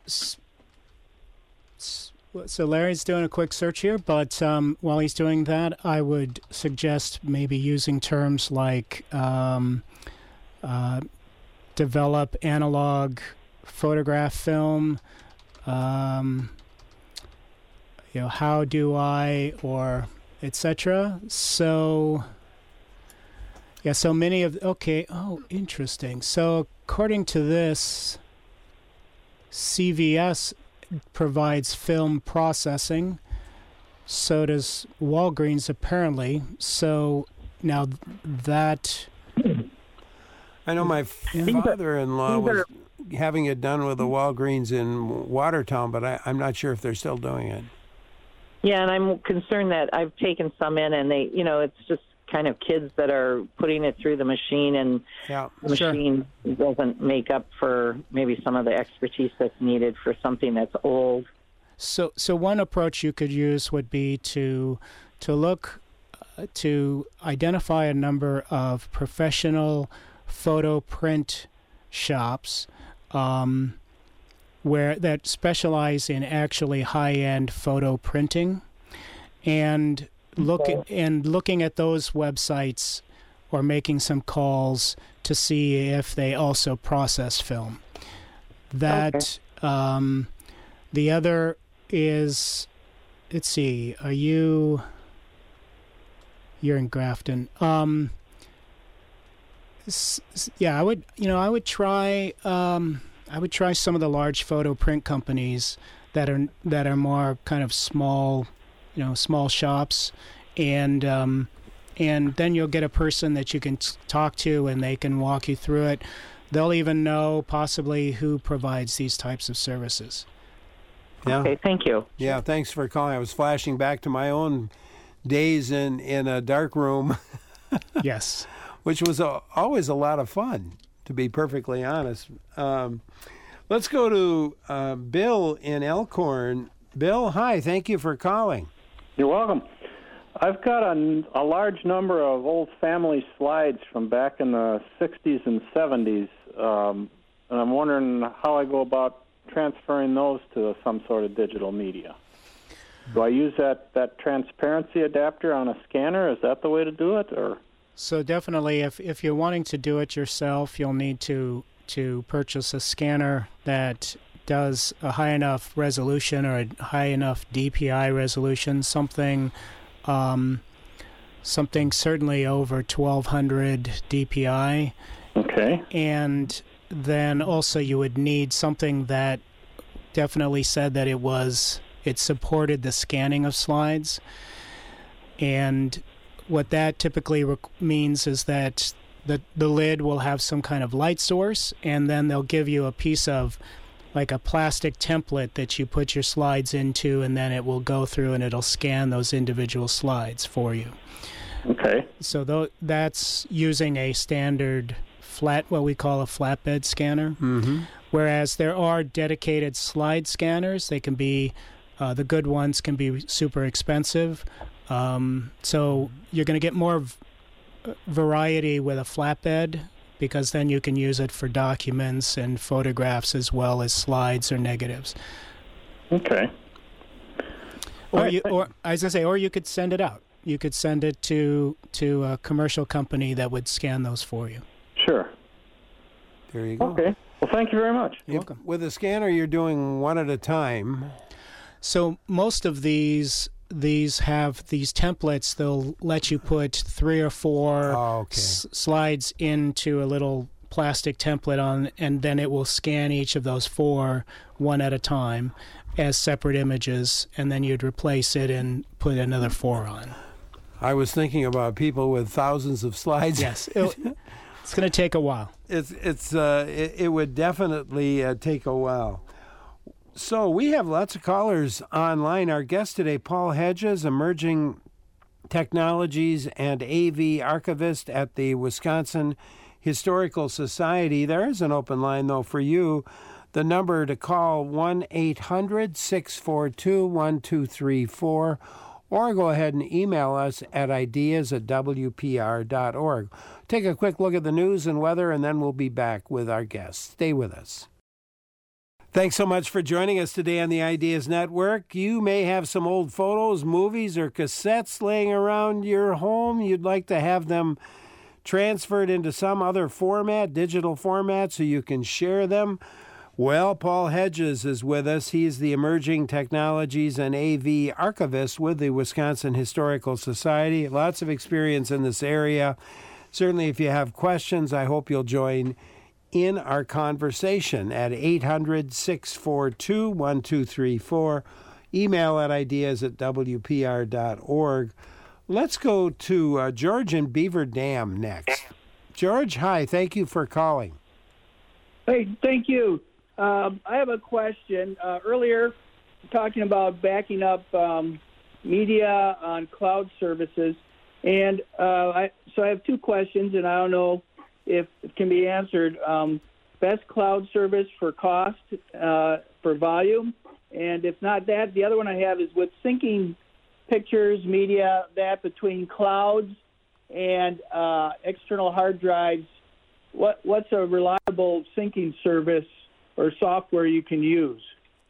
so Larry's doing a quick search here, but um, while he's doing that, I would suggest maybe using terms like um, uh, develop analog photograph film. Um, you know, how do I or et cetera. So, yeah, so many of, okay, oh, interesting. So, according to this, C V S provides film processing. So does Walgreens, apparently. So, now that... I know my father-in-law was having it done with the Walgreens in Watertown, but I, I'm not sure if they're still doing it. Yeah, and I'm concerned that I've taken some in, and they, you know, it's just kind of kids that are putting it through the machine, and yeah, the sure. machine doesn't make up for maybe some of the expertise that's needed for something that's old. So, so one approach you could use would be to to look uh, to identify a number of professional photo print shops um, where that specialize in actually high-end photo printing, and look at, and looking at those websites or making some calls to see if they also process film. That okay. um, the other is, let's see, are you? You're in Grafton. Um, yeah, I would. You know, I would try. Um, I would try some of the large photo print companies that are that are more kind of small, you know, small shops, and um, and then you'll get a person that you can t- talk to, and they can walk you through it. They'll even know possibly who provides these types of services. Yeah. Okay, thank you. Yeah, thanks for calling. I was flashing back to my own days in in a dark room. Yes. Which was a, always a lot of fun, to be perfectly honest. Um, let's go to uh, Bill in Elkhorn. Bill, hi. Thank you for calling. You're welcome. I've got a, a large number of old family slides from back in the sixties and seventies, um, and I'm wondering how I go about transferring those to some sort of digital media. Do I use that, that transparency adapter on a scanner? Is that the way to do it, or...? So definitely, if if you're wanting to do it yourself, you'll need to to purchase a scanner that does a high enough resolution or a high enough D P I resolution, something um, something certainly over twelve hundred D P I. Okay. And then also you would need something that definitely said that it was it supported the scanning of slides. And what that typically rec- means is that the the lid will have some kind of light source, and then they'll give you a piece of like a plastic template that you put your slides into, and then it will go through and it'll scan those individual slides for you. Okay. So th- that's using a standard flat, what we call a flatbed scanner. Mm-hmm. Whereas there are dedicated slide scanners. They can be, uh, the good ones can be super expensive. Um, so you're going to get more v- variety with a flatbed because then you can use it for documents and photographs as well as slides or negatives. Okay. Or right. you, or as I say, or you could send it out. You could send it to to a commercial company that would scan those for you. Sure. There you go. Okay. Well, thank you very much. You're welcome. With a scanner, you're doing one at a time. So most of these these have these templates. They'll let you put three or four oh, okay. s- slides into a little plastic template on, and then it will scan each of those four one at a time as separate images, and then you'd replace it and put another four on. I was thinking about people with thousands of slides. Yes, it's going to take a while. It's it's uh, it, it would definitely uh, take a while. So we have lots of callers online. Our guest today, Paul Hedges, Emerging Technologies and A V Archivist at the Wisconsin Historical Society. There is an open line, though, for you. The number to call, one eight hundred six four two one two three four, or go ahead and email us at ideas at w p r dot org. Take a quick look at the news and weather, and then we'll be back with our guests. Stay with us. Thanks so much for joining us today on the Ideas Network. You may have some old photos, movies, or cassettes laying around your home. You'd like to have them transferred into some other format, digital format, so you can share them. Well, Paul Hedges is with us. He's the Emerging Technologies and A V Archivist with the Wisconsin Historical Society. Lots of experience in this area. Certainly, if you have questions, I hope you'll join in our conversation at eight hundred six four two one two three four. Email at ideas at w p r dot org. Let's go to uh, George in Beaver Dam next. George, hi. Thank you for calling. Hey, thank you. Um, I have a question. Uh, earlier, talking about backing up um, media on cloud services, and uh, I, so I have two questions, and I don't know if it can be answered. Um, best cloud service for cost, uh, for volume, and if not that, the other one I have is with syncing pictures, media, that between clouds and uh, external hard drives. What what's a reliable syncing service or software you can use?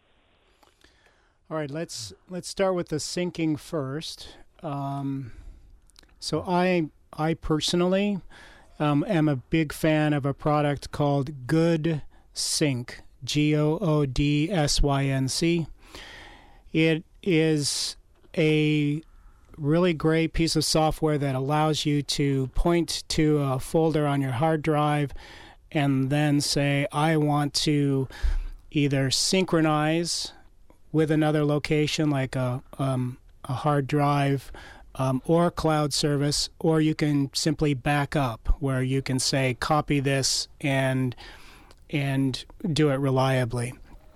All right, let's let's start with the syncing first. Um, so I I personally um, am a big fan of a product called Good Sync, G O O D S Y N C. It is a really great piece of software that allows you to point to a folder on your hard drive and then say, I want to either synchronize with another location like a, um, a hard drive um, or cloud service, or you can simply back up where you can say, copy this and and do it reliably.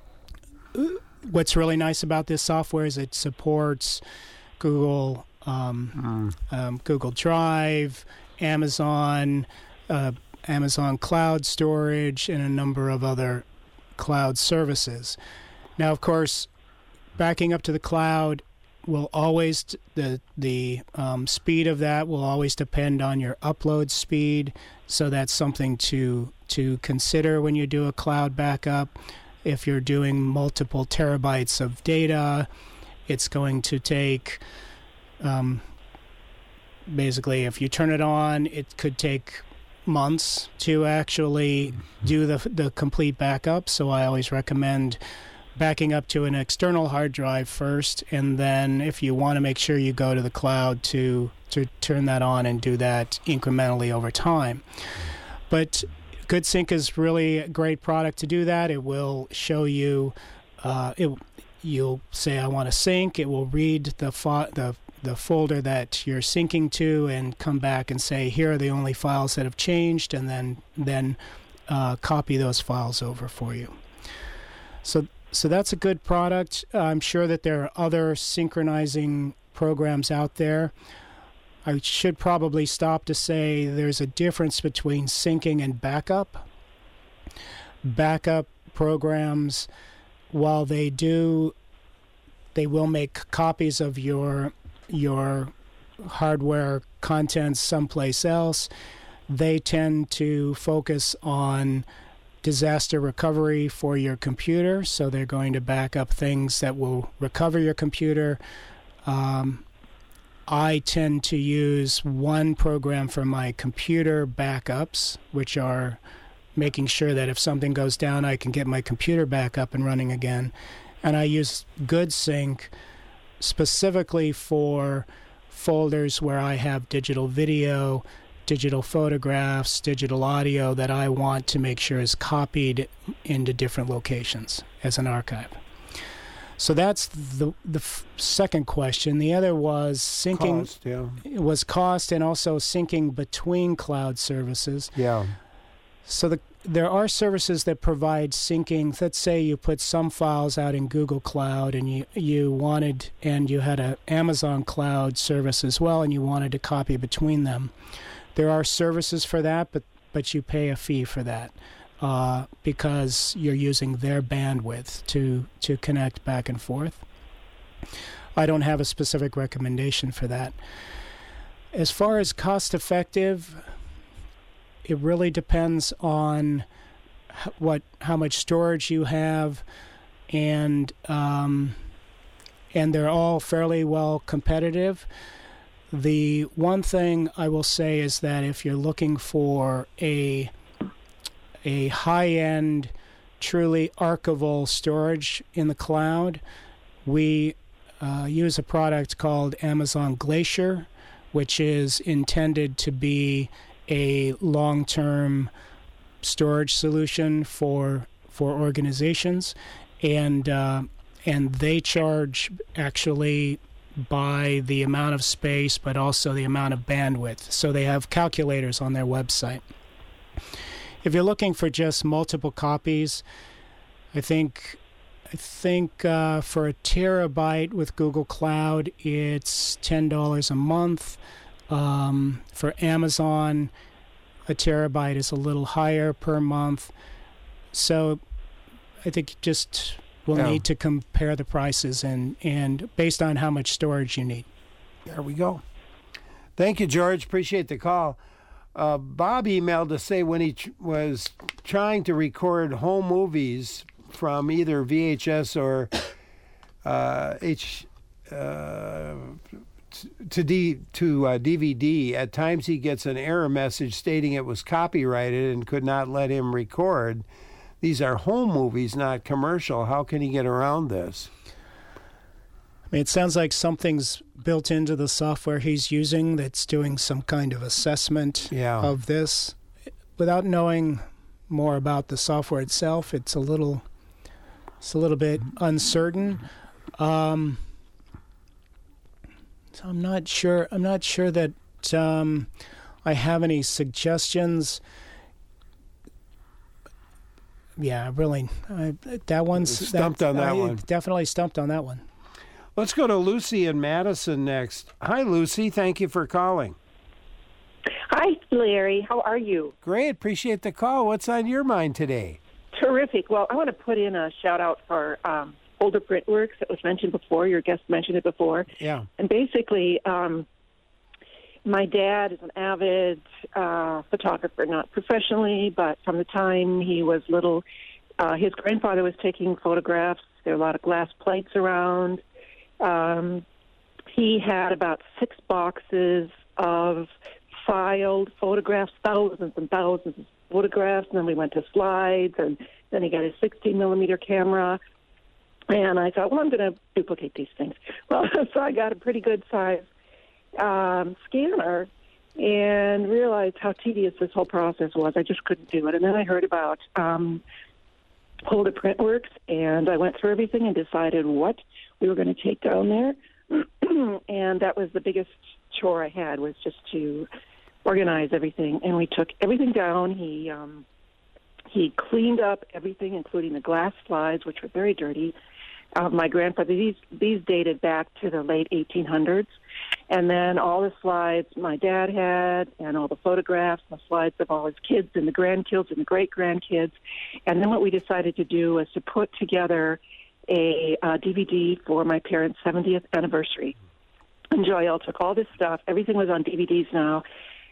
What's really nice about this software is it supports Google, um, mm. um, Google Drive, Amazon, uh, Amazon Cloud Storage, and a number of other cloud services. Now, of course, backing up to the cloud will always the the um, speed of that will always depend on your upload speed. So that's something to to consider when you do a cloud backup. If you're doing multiple terabytes of data, it's going to take, um, basically, if you turn it on, it could take months to actually do the the complete backup. So I always recommend backing up to an external hard drive first, and then if you want to make sure you go to the cloud to to turn that on and do that incrementally over time. But GoodSync is really a great product to do that. It will show you, uh, it, you'll say, I want to sync. It will read the, fo- the the folder that you're syncing to and come back and say, here are the only files that have changed, and then then uh, copy those files over for you. So so that's a good product. Uh, I'm sure that there are other synchronizing programs out there. I should probably stop to say there's a difference between syncing and backup. Backup programs, while they do, they will make copies of your your hardware contents someplace else. they tend to focus on disaster recovery for your computer. So they're going to back up things that will recover your computer. Um, I tend to use one program for my computer backups, which are making sure that if something goes down, I can get my computer back up and running again. And I use GoodSync specifically for folders where I have digital video, digital photographs, digital audio that I want to make sure is copied into different locations as an archive. So that's the the f- second question. The other was syncing Cost, yeah. was cost and also syncing between cloud services. Yeah. So the, there are services that provide syncing. Let's say you put some files out in Google Cloud and you, you wanted, and you had an Amazon Cloud service as well, and you wanted to copy between them. There are services for that, but, but you pay a fee for that uh, because you're using their bandwidth to, to connect back and forth. I don't have a specific recommendation for that. As far as cost effective, it really depends on what how much storage you have, and um, and they're all fairly well competitive. The one thing I will say is that if you're looking for a a high-end, truly archival storage in the cloud, we uh, use a product called Amazon Glacier, which is intended to be a long-term storage solution for for organizations, and uh, and they charge actually by the amount of space, but also the amount of bandwidth. So they have calculators on their website. If you're looking for just multiple copies, I think I think uh, for a terabyte with Google Cloud, it's ten dollars a month. Um, for Amazon, a terabyte is a little higher per month. So I think you just will Yeah. need to compare the prices and, and based on how much storage you need. There we go. Thank you, George. Appreciate the call. Uh, Bob emailed to say when he tr- was trying to record home movies from either V H S or uh, H... Uh, to D to uh, D V D, at times he gets an error message stating it was copyrighted and could not let him record. These are home movies, not commercial. How can he get around this? I mean, it sounds like something's built into the software he's using that's doing some kind of assessment Yeah. of this. Without knowing more about the software itself, it's a little it's a little bit uncertain. Um, So I'm not sure. I'm not sure that um, I have any suggestions. Yeah, really, I, that one's Stumped on that I one. Definitely stumped on that one. Let's go to Lucy in Madison next. Hi, Lucy. Thank you for calling. Hi, Larry. How are you? Great. Appreciate the call. What's on your mind today? Terrific. Well, I want to put in a shout out for um, Older Printworks that was mentioned before. Your guest mentioned it before. Yeah. And basically, um, my dad is an avid uh, photographer, not professionally, but from the time he was little, uh, his grandfather was taking photographs. There were a lot of glass plates around. Um, he had about six boxes of filed photographs, thousands and thousands of photographs, and then we went to slides, and then he got a sixteen millimeter camera. And I thought, well, I'm going to duplicate these things. Well, so I got a pretty good size um, scanner and realized how tedious this whole process was. I just couldn't do it. And then I heard about um, Older Printworks, and I went through everything and decided what we were going to take down there. And that was the biggest chore I had, was just to organize everything. And we took everything down. He um, he cleaned up everything, including the glass slides, which were very dirty. Uh, my grandfather, these these dated back to the late eighteen hundreds. And then all the slides my dad had, and all the photographs, the slides of all his kids and the grandkids and the great-grandkids. And then what we decided to do was to put together a uh, D V D for my parents' seventieth anniversary. And Joyelle took all this stuff. Everything was on D V Ds now.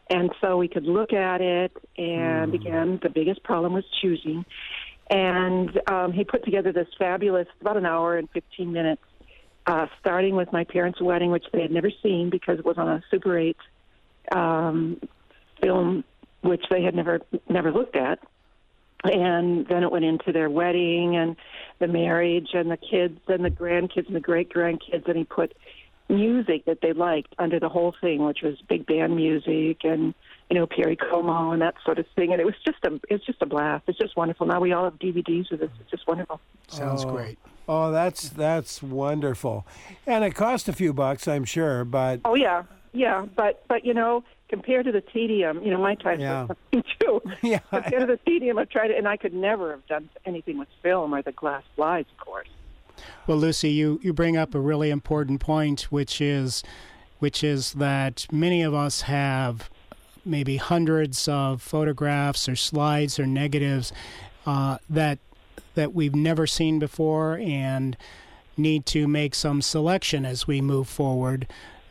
And so we could look at it, and mm. again, the biggest problem was choosing. And um, he put together this fabulous, about an hour and fifteen minutes, uh, starting with my parents' wedding, which they had never seen because it was on a Super eight um, film, which they had never never looked at. And then it went into their wedding and the marriage and the kids and the grandkids and the great-grandkids, and he put music that they liked under the whole thing, which was big band music and, you know, Perry Como and that sort of thing. And it was just a it's just a blast. It's just wonderful. Now we all have D V Ds of this. It's just wonderful. Sounds oh. great. Oh, that's that's wonderful. And it cost a few bucks, I'm sure, but... Oh, yeah. Yeah, but, but you know, compared to the tedium, you know, my time yeah. was something too. Yeah. Compared to the tedium, I tried it, and I could never have done anything with film or the glass slides, of course. Well, Lucy, you, you bring up a really important point, which is, which is that many of us have maybe hundreds of photographs or slides or negatives uh, that that we've never seen before and need to make some selection as we move forward.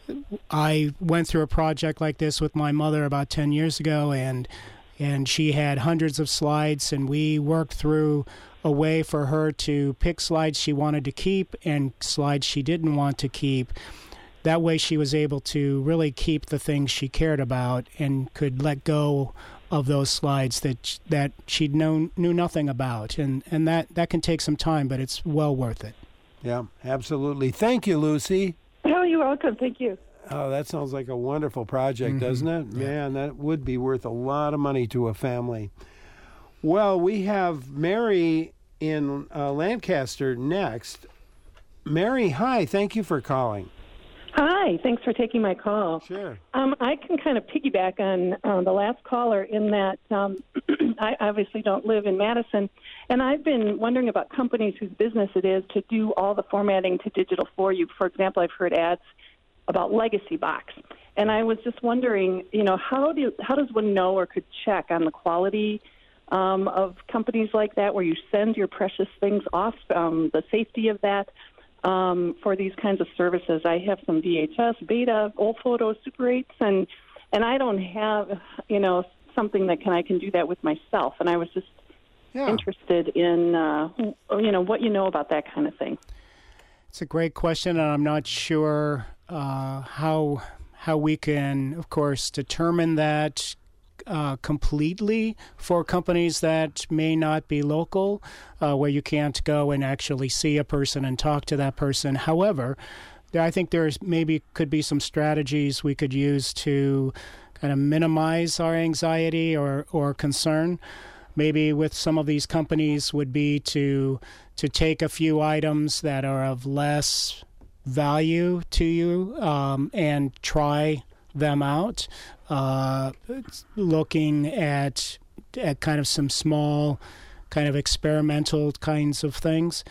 I went through a project like this with my mother about ten years ago, and and she had hundreds of slides, and we worked through a way for her to pick slides she wanted to keep and slides she didn't want to keep. That way she was able to really keep the things she cared about and could let go of those slides that that she'd known knew nothing about. And, and that, that can take some time, but it's well worth it. Yeah, absolutely. Thank you, Lucy. Oh, you're welcome. Thank you. Oh, that sounds like a wonderful project, Mm-hmm. doesn't it? Yeah. Man, that would be worth a lot of money to a family. Well, we have Mary in uh, Lancaster next. Mary, hi. Thank you for calling. Hi. Thanks for taking my call. Sure. Um, I can kind of piggyback on uh, the last caller in that um, I obviously don't live in Madison, and I've been wondering about companies whose business it is to do all the formatting to digital for you. For example, I've heard ads about Legacy Box, and I was just wondering, you know, how do how does one know or could check on the quality um, of companies like that, where you send your precious things off, um, the safety of that um, for these kinds of services? I have some V H S, Beta, old photos, Super eights, and and I don't have, you know, something that can I can do that with myself. And I was just yeah. interested in, uh, you know, what you know about that kind of thing. It's a great question, and I'm not sure uh, how how we can, of course, determine that uh, completely for companies that may not be local, uh, where you can't go and actually see a person and talk to that person. However, I think there's maybe could be some strategies we could use to kind of minimize our anxiety or, or concern. Maybe with some of these companies would be to to take a few items that are of less value to you um, and try them out, uh, looking at at kind of some small, kind of experimental kinds of things.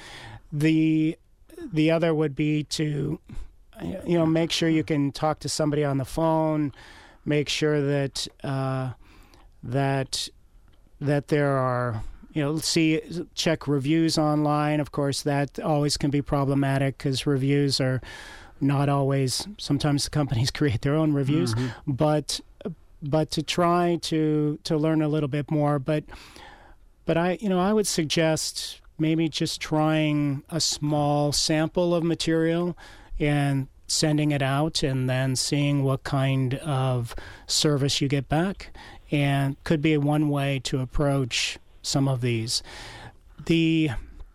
The the other would be to, you know, make sure you can talk to somebody on the phone, make sure that uh, that that there are, you know, see, check reviews online. Of course, that always can be problematic because reviews are not always, sometimes the companies create their own reviews, mm-hmm. but but to try to to learn a little bit more. But but I, you know, I would suggest maybe just trying a small sample of material and sending it out and then seeing what kind of service you get back. And could be one way to approach some of these. The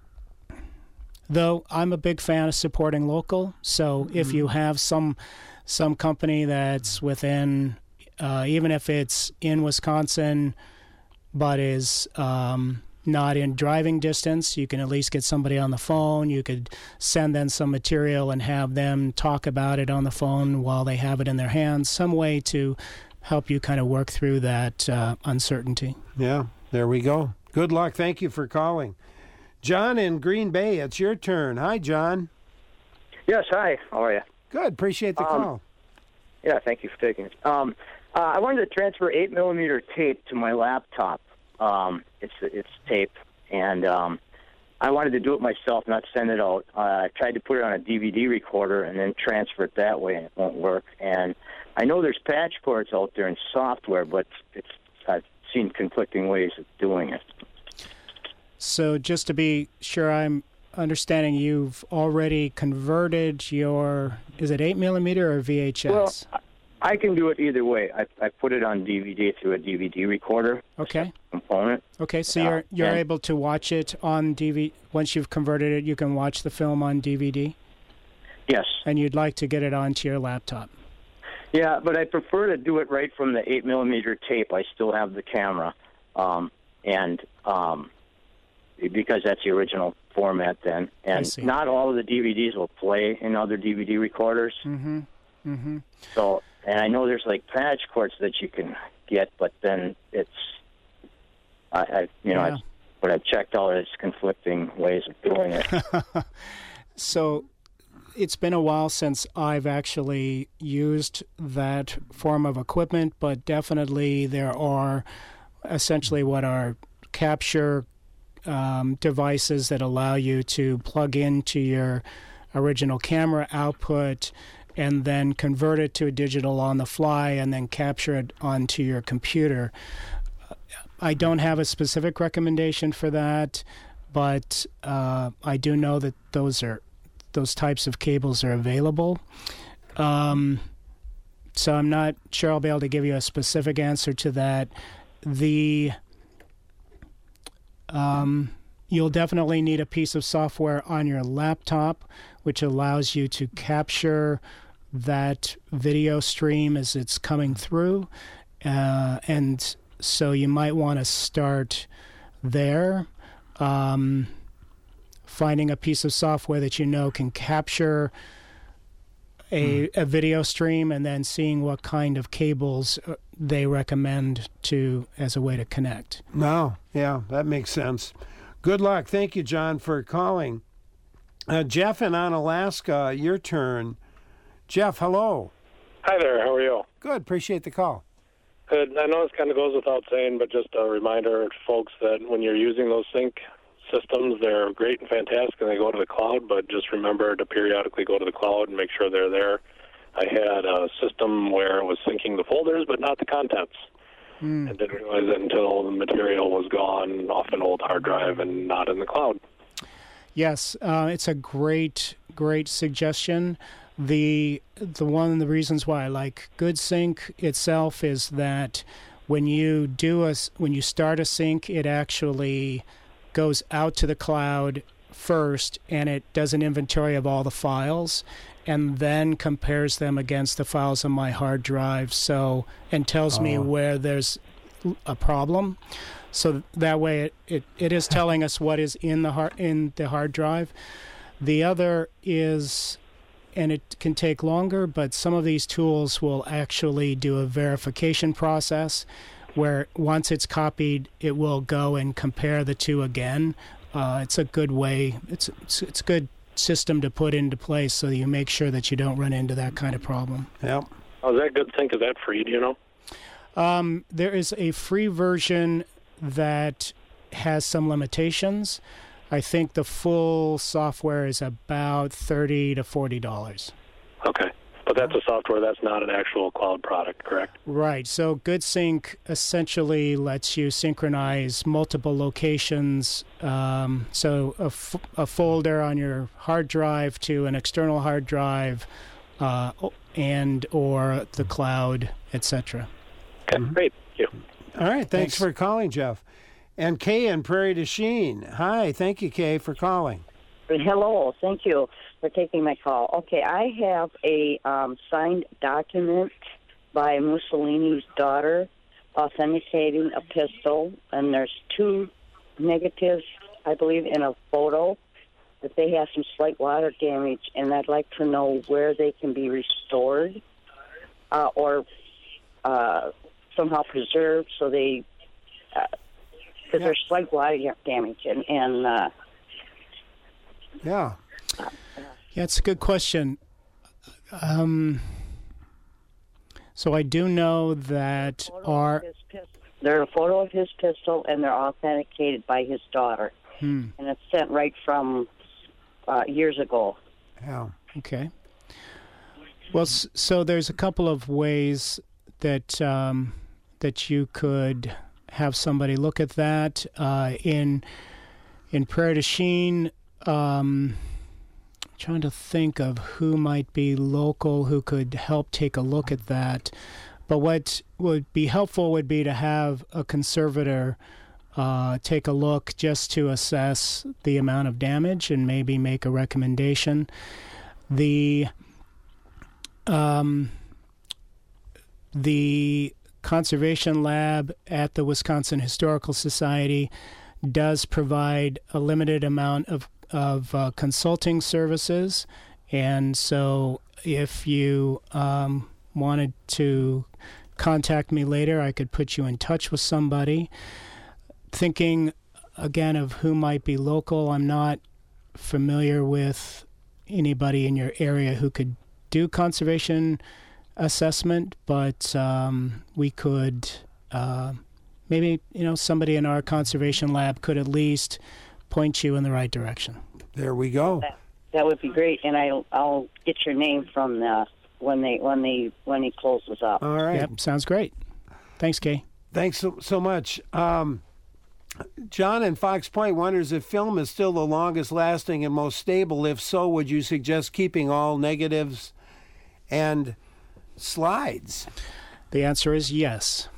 though I'm a big fan of supporting local, so mm-hmm. if you have some some company that's within, uh, even if it's in Wisconsin, but is um, not in driving distance, you can at least get somebody on the phone. You could send them some material and have them talk about it on the phone while they have it in their hands. Some way to help you kind of work through that uh, uncertainty. Yeah, there we go. Good luck. Thank you for calling. John in Green Bay, it's your turn. Hi, John. Yes, hi. How are you? Good. Appreciate the um, call. Yeah, thank you for taking it. Um, uh, I wanted to transfer eight millimeter tape to my laptop. Um, it's it's tape, and um, I wanted to do it myself, not send it out. Uh, I tried to put it on a D V D recorder and then transfer it that way, and it won't work. And I know there's patch cords out there and software, but it's I've seen conflicting ways of doing it. So just to be sure I'm understanding, you've already converted your, is it eight millimeter or V H S? Well, I can do it either way. I, I put it on D V D through a D V D recorder. Okay. Component. Okay, so Uh, you're you're and- able to watch it on D V D. Once you've converted it, you can watch the film on D V D? Yes. And you'd like to get it onto your laptop? Yeah, but I prefer to do it right from the eight millimeter tape. I still have the camera, um, and um, because that's the original format then. I And see. not all of the D V Ds will play in other D V D recorders. Mm-hmm. Mm-hmm. So, and I know there's like patch cords that you can get, but then it's, I, I you know, Yeah. I, but I've checked all its conflicting ways of doing it. So it's been a while since I've actually used that form of equipment, but definitely there are essentially what are capture um, devices that allow you to plug into your original camera output and then convert it to a digital on the fly and then capture it onto your computer. I don't have a specific recommendation for that, but uh, I do know that those are those types of cables are available. Um, so I'm not sure I'll be able to give you a specific answer to that. The um, you'll definitely need a piece of software on your laptop, which allows you to capture that video stream as it's coming through, uh, and so you might want to start there. Um, finding a piece of software that you know can capture a, a video stream, and then seeing what kind of cables uh, they recommend to as a way to connect. No, yeah, that makes sense. Good luck. Thank you, John, for calling. Uh, Jeff in Onalaska, your turn. Jeff, hello. Hi there. How are you? Good. Appreciate the call. Good. I know this kind of goes without saying, but just a reminder to folks that when you're using those sync systems, they're great and fantastic, and they go to the cloud, but just remember to periodically go to the cloud and make sure they're there. I had a system where it was syncing the folders, but not the contents. Mm. And didn't realize it until the material was gone off an old hard drive and not in the cloud. Yes, uh, it's a great, great suggestion. The the one of the reasons why I like GoodSync itself is that when you do a when you start a sync, it actually goes out to the cloud first, and it does an inventory of all the files, and then compares them against the files on my hard drive. So and tells me Oh. where there's a problem. So that way, it, it, it is telling us what is in the hard in the hard drive. The other is, and it can take longer, but some of these tools will actually do a verification process where once it's copied, it will go and compare the two again. Uh, it's a good way. It's, it's it's a good system to put into place so that you make sure that you don't run into that kind of problem. Yep. Oh, is that GoodSync? Is that free? Do you know? Um, there is a free version that has some limitations. I think the full software is about thirty to forty dollars. Okay. But that's a software, that's not an actual cloud product, correct? Right. So GoodSync essentially lets you synchronize multiple locations. Um, so a, f- a folder on your hard drive to an external hard drive, uh, and or the cloud, et cetera. Okay, great. Thank you. All right. Thanks, Thanks. for calling, Jeff. And Kay in Prairie du Chien. Hi. Thank you, Kay, for calling. Hello, thank you for taking my call. Okay, I have a um, signed document by Mussolini's daughter authenticating a pistol, and there's two negatives, I believe, in a photo that they have some slight water damage, and I'd like to know where they can be restored uh, or uh, somehow preserved so they, because uh, Yeah. there's slight water damage, and, and uh, Yeah. Yeah, it's a good question. Um, so I do know that our they're a photo of his pistol, and they're authenticated by his daughter. Hmm. And it's sent right from uh, years ago. Yeah. Okay. Well, so there's a couple of ways that um, that you could have somebody look at that. Uh, in in Prairie du Chien, um, trying to think of who might be local who could help take a look at that. But what would be helpful would be to have a conservator uh, take a look just to assess the amount of damage and maybe make a recommendation. The um, the Conservation Lab at the Wisconsin Historical Society does provide a limited amount of of uh, consulting services, and so if you um, wanted to contact me later, I could put you in touch with somebody. Thinking again of who might be local, I'm not familiar with anybody in your area who could do conservation assessment, but um, we could uh, maybe, you know, somebody in our conservation lab could at least point you in the right direction. There we go. That, that would be great, and I'll I'll get your name from the when they when they when he closes up. All right. Yep, sounds great. Thanks, Kay. Thanks so, so much. Um, John in Fox Point wonders if film is still the longest lasting and most stable. If so, would you suggest keeping all negatives and slides? The answer is yes.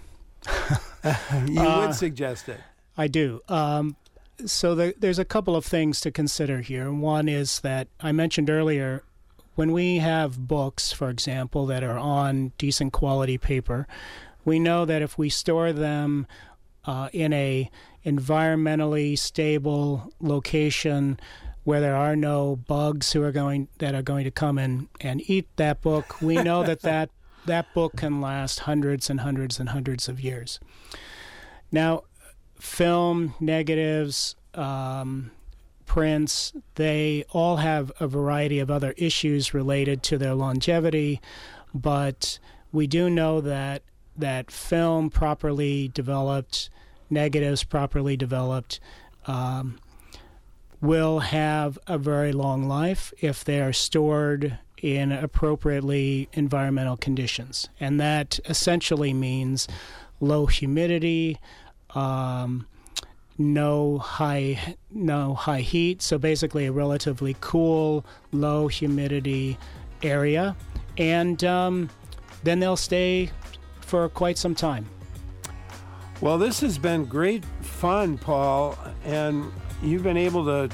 You uh, would suggest it. I do. Um, so the, there's a couple of things to consider here. One is that I mentioned earlier, when we have books, for example, that are on decent quality paper, we know that if we store them uh, in a environmentally stable location where there are no bugs who are going that are going to come in and eat that book, we know that, that that book can last hundreds and hundreds and hundreds of years. Now, film, negatives, um, prints, they all have a variety of other issues related to their longevity, but we do know that that film properly developed, negatives properly developed, um, will have a very long life if they are stored in appropriately environmental conditions. And that essentially means low humidity, um, no high no high heat, so basically a relatively cool, low humidity area, and um, then they'll stay for quite some time. Well, this has been great fun, Paul, and you've been able to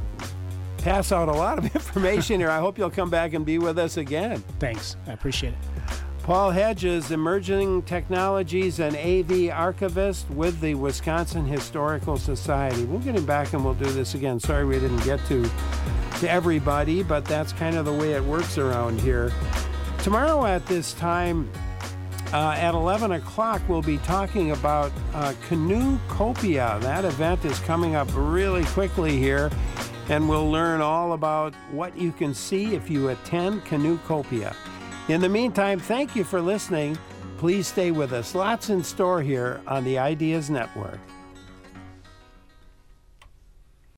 pass out a lot of information here. I hope you'll come back and be with us again. Thanks. I appreciate it. Paul Hedges, Emerging Technologies and A V Archivist with the Wisconsin Historical Society. We'll get him back and we'll do this again. Sorry we didn't get to, to everybody, but that's kind of the way it works around here. Tomorrow at this time, uh, at eleven o'clock, we'll be talking about uh, Canoecopia. That event is coming up really quickly here, and we'll learn all about what you can see if you attend Canoecopia. In the meantime, thank you for listening. Please stay with us. Lots in store here on the Ideas Network.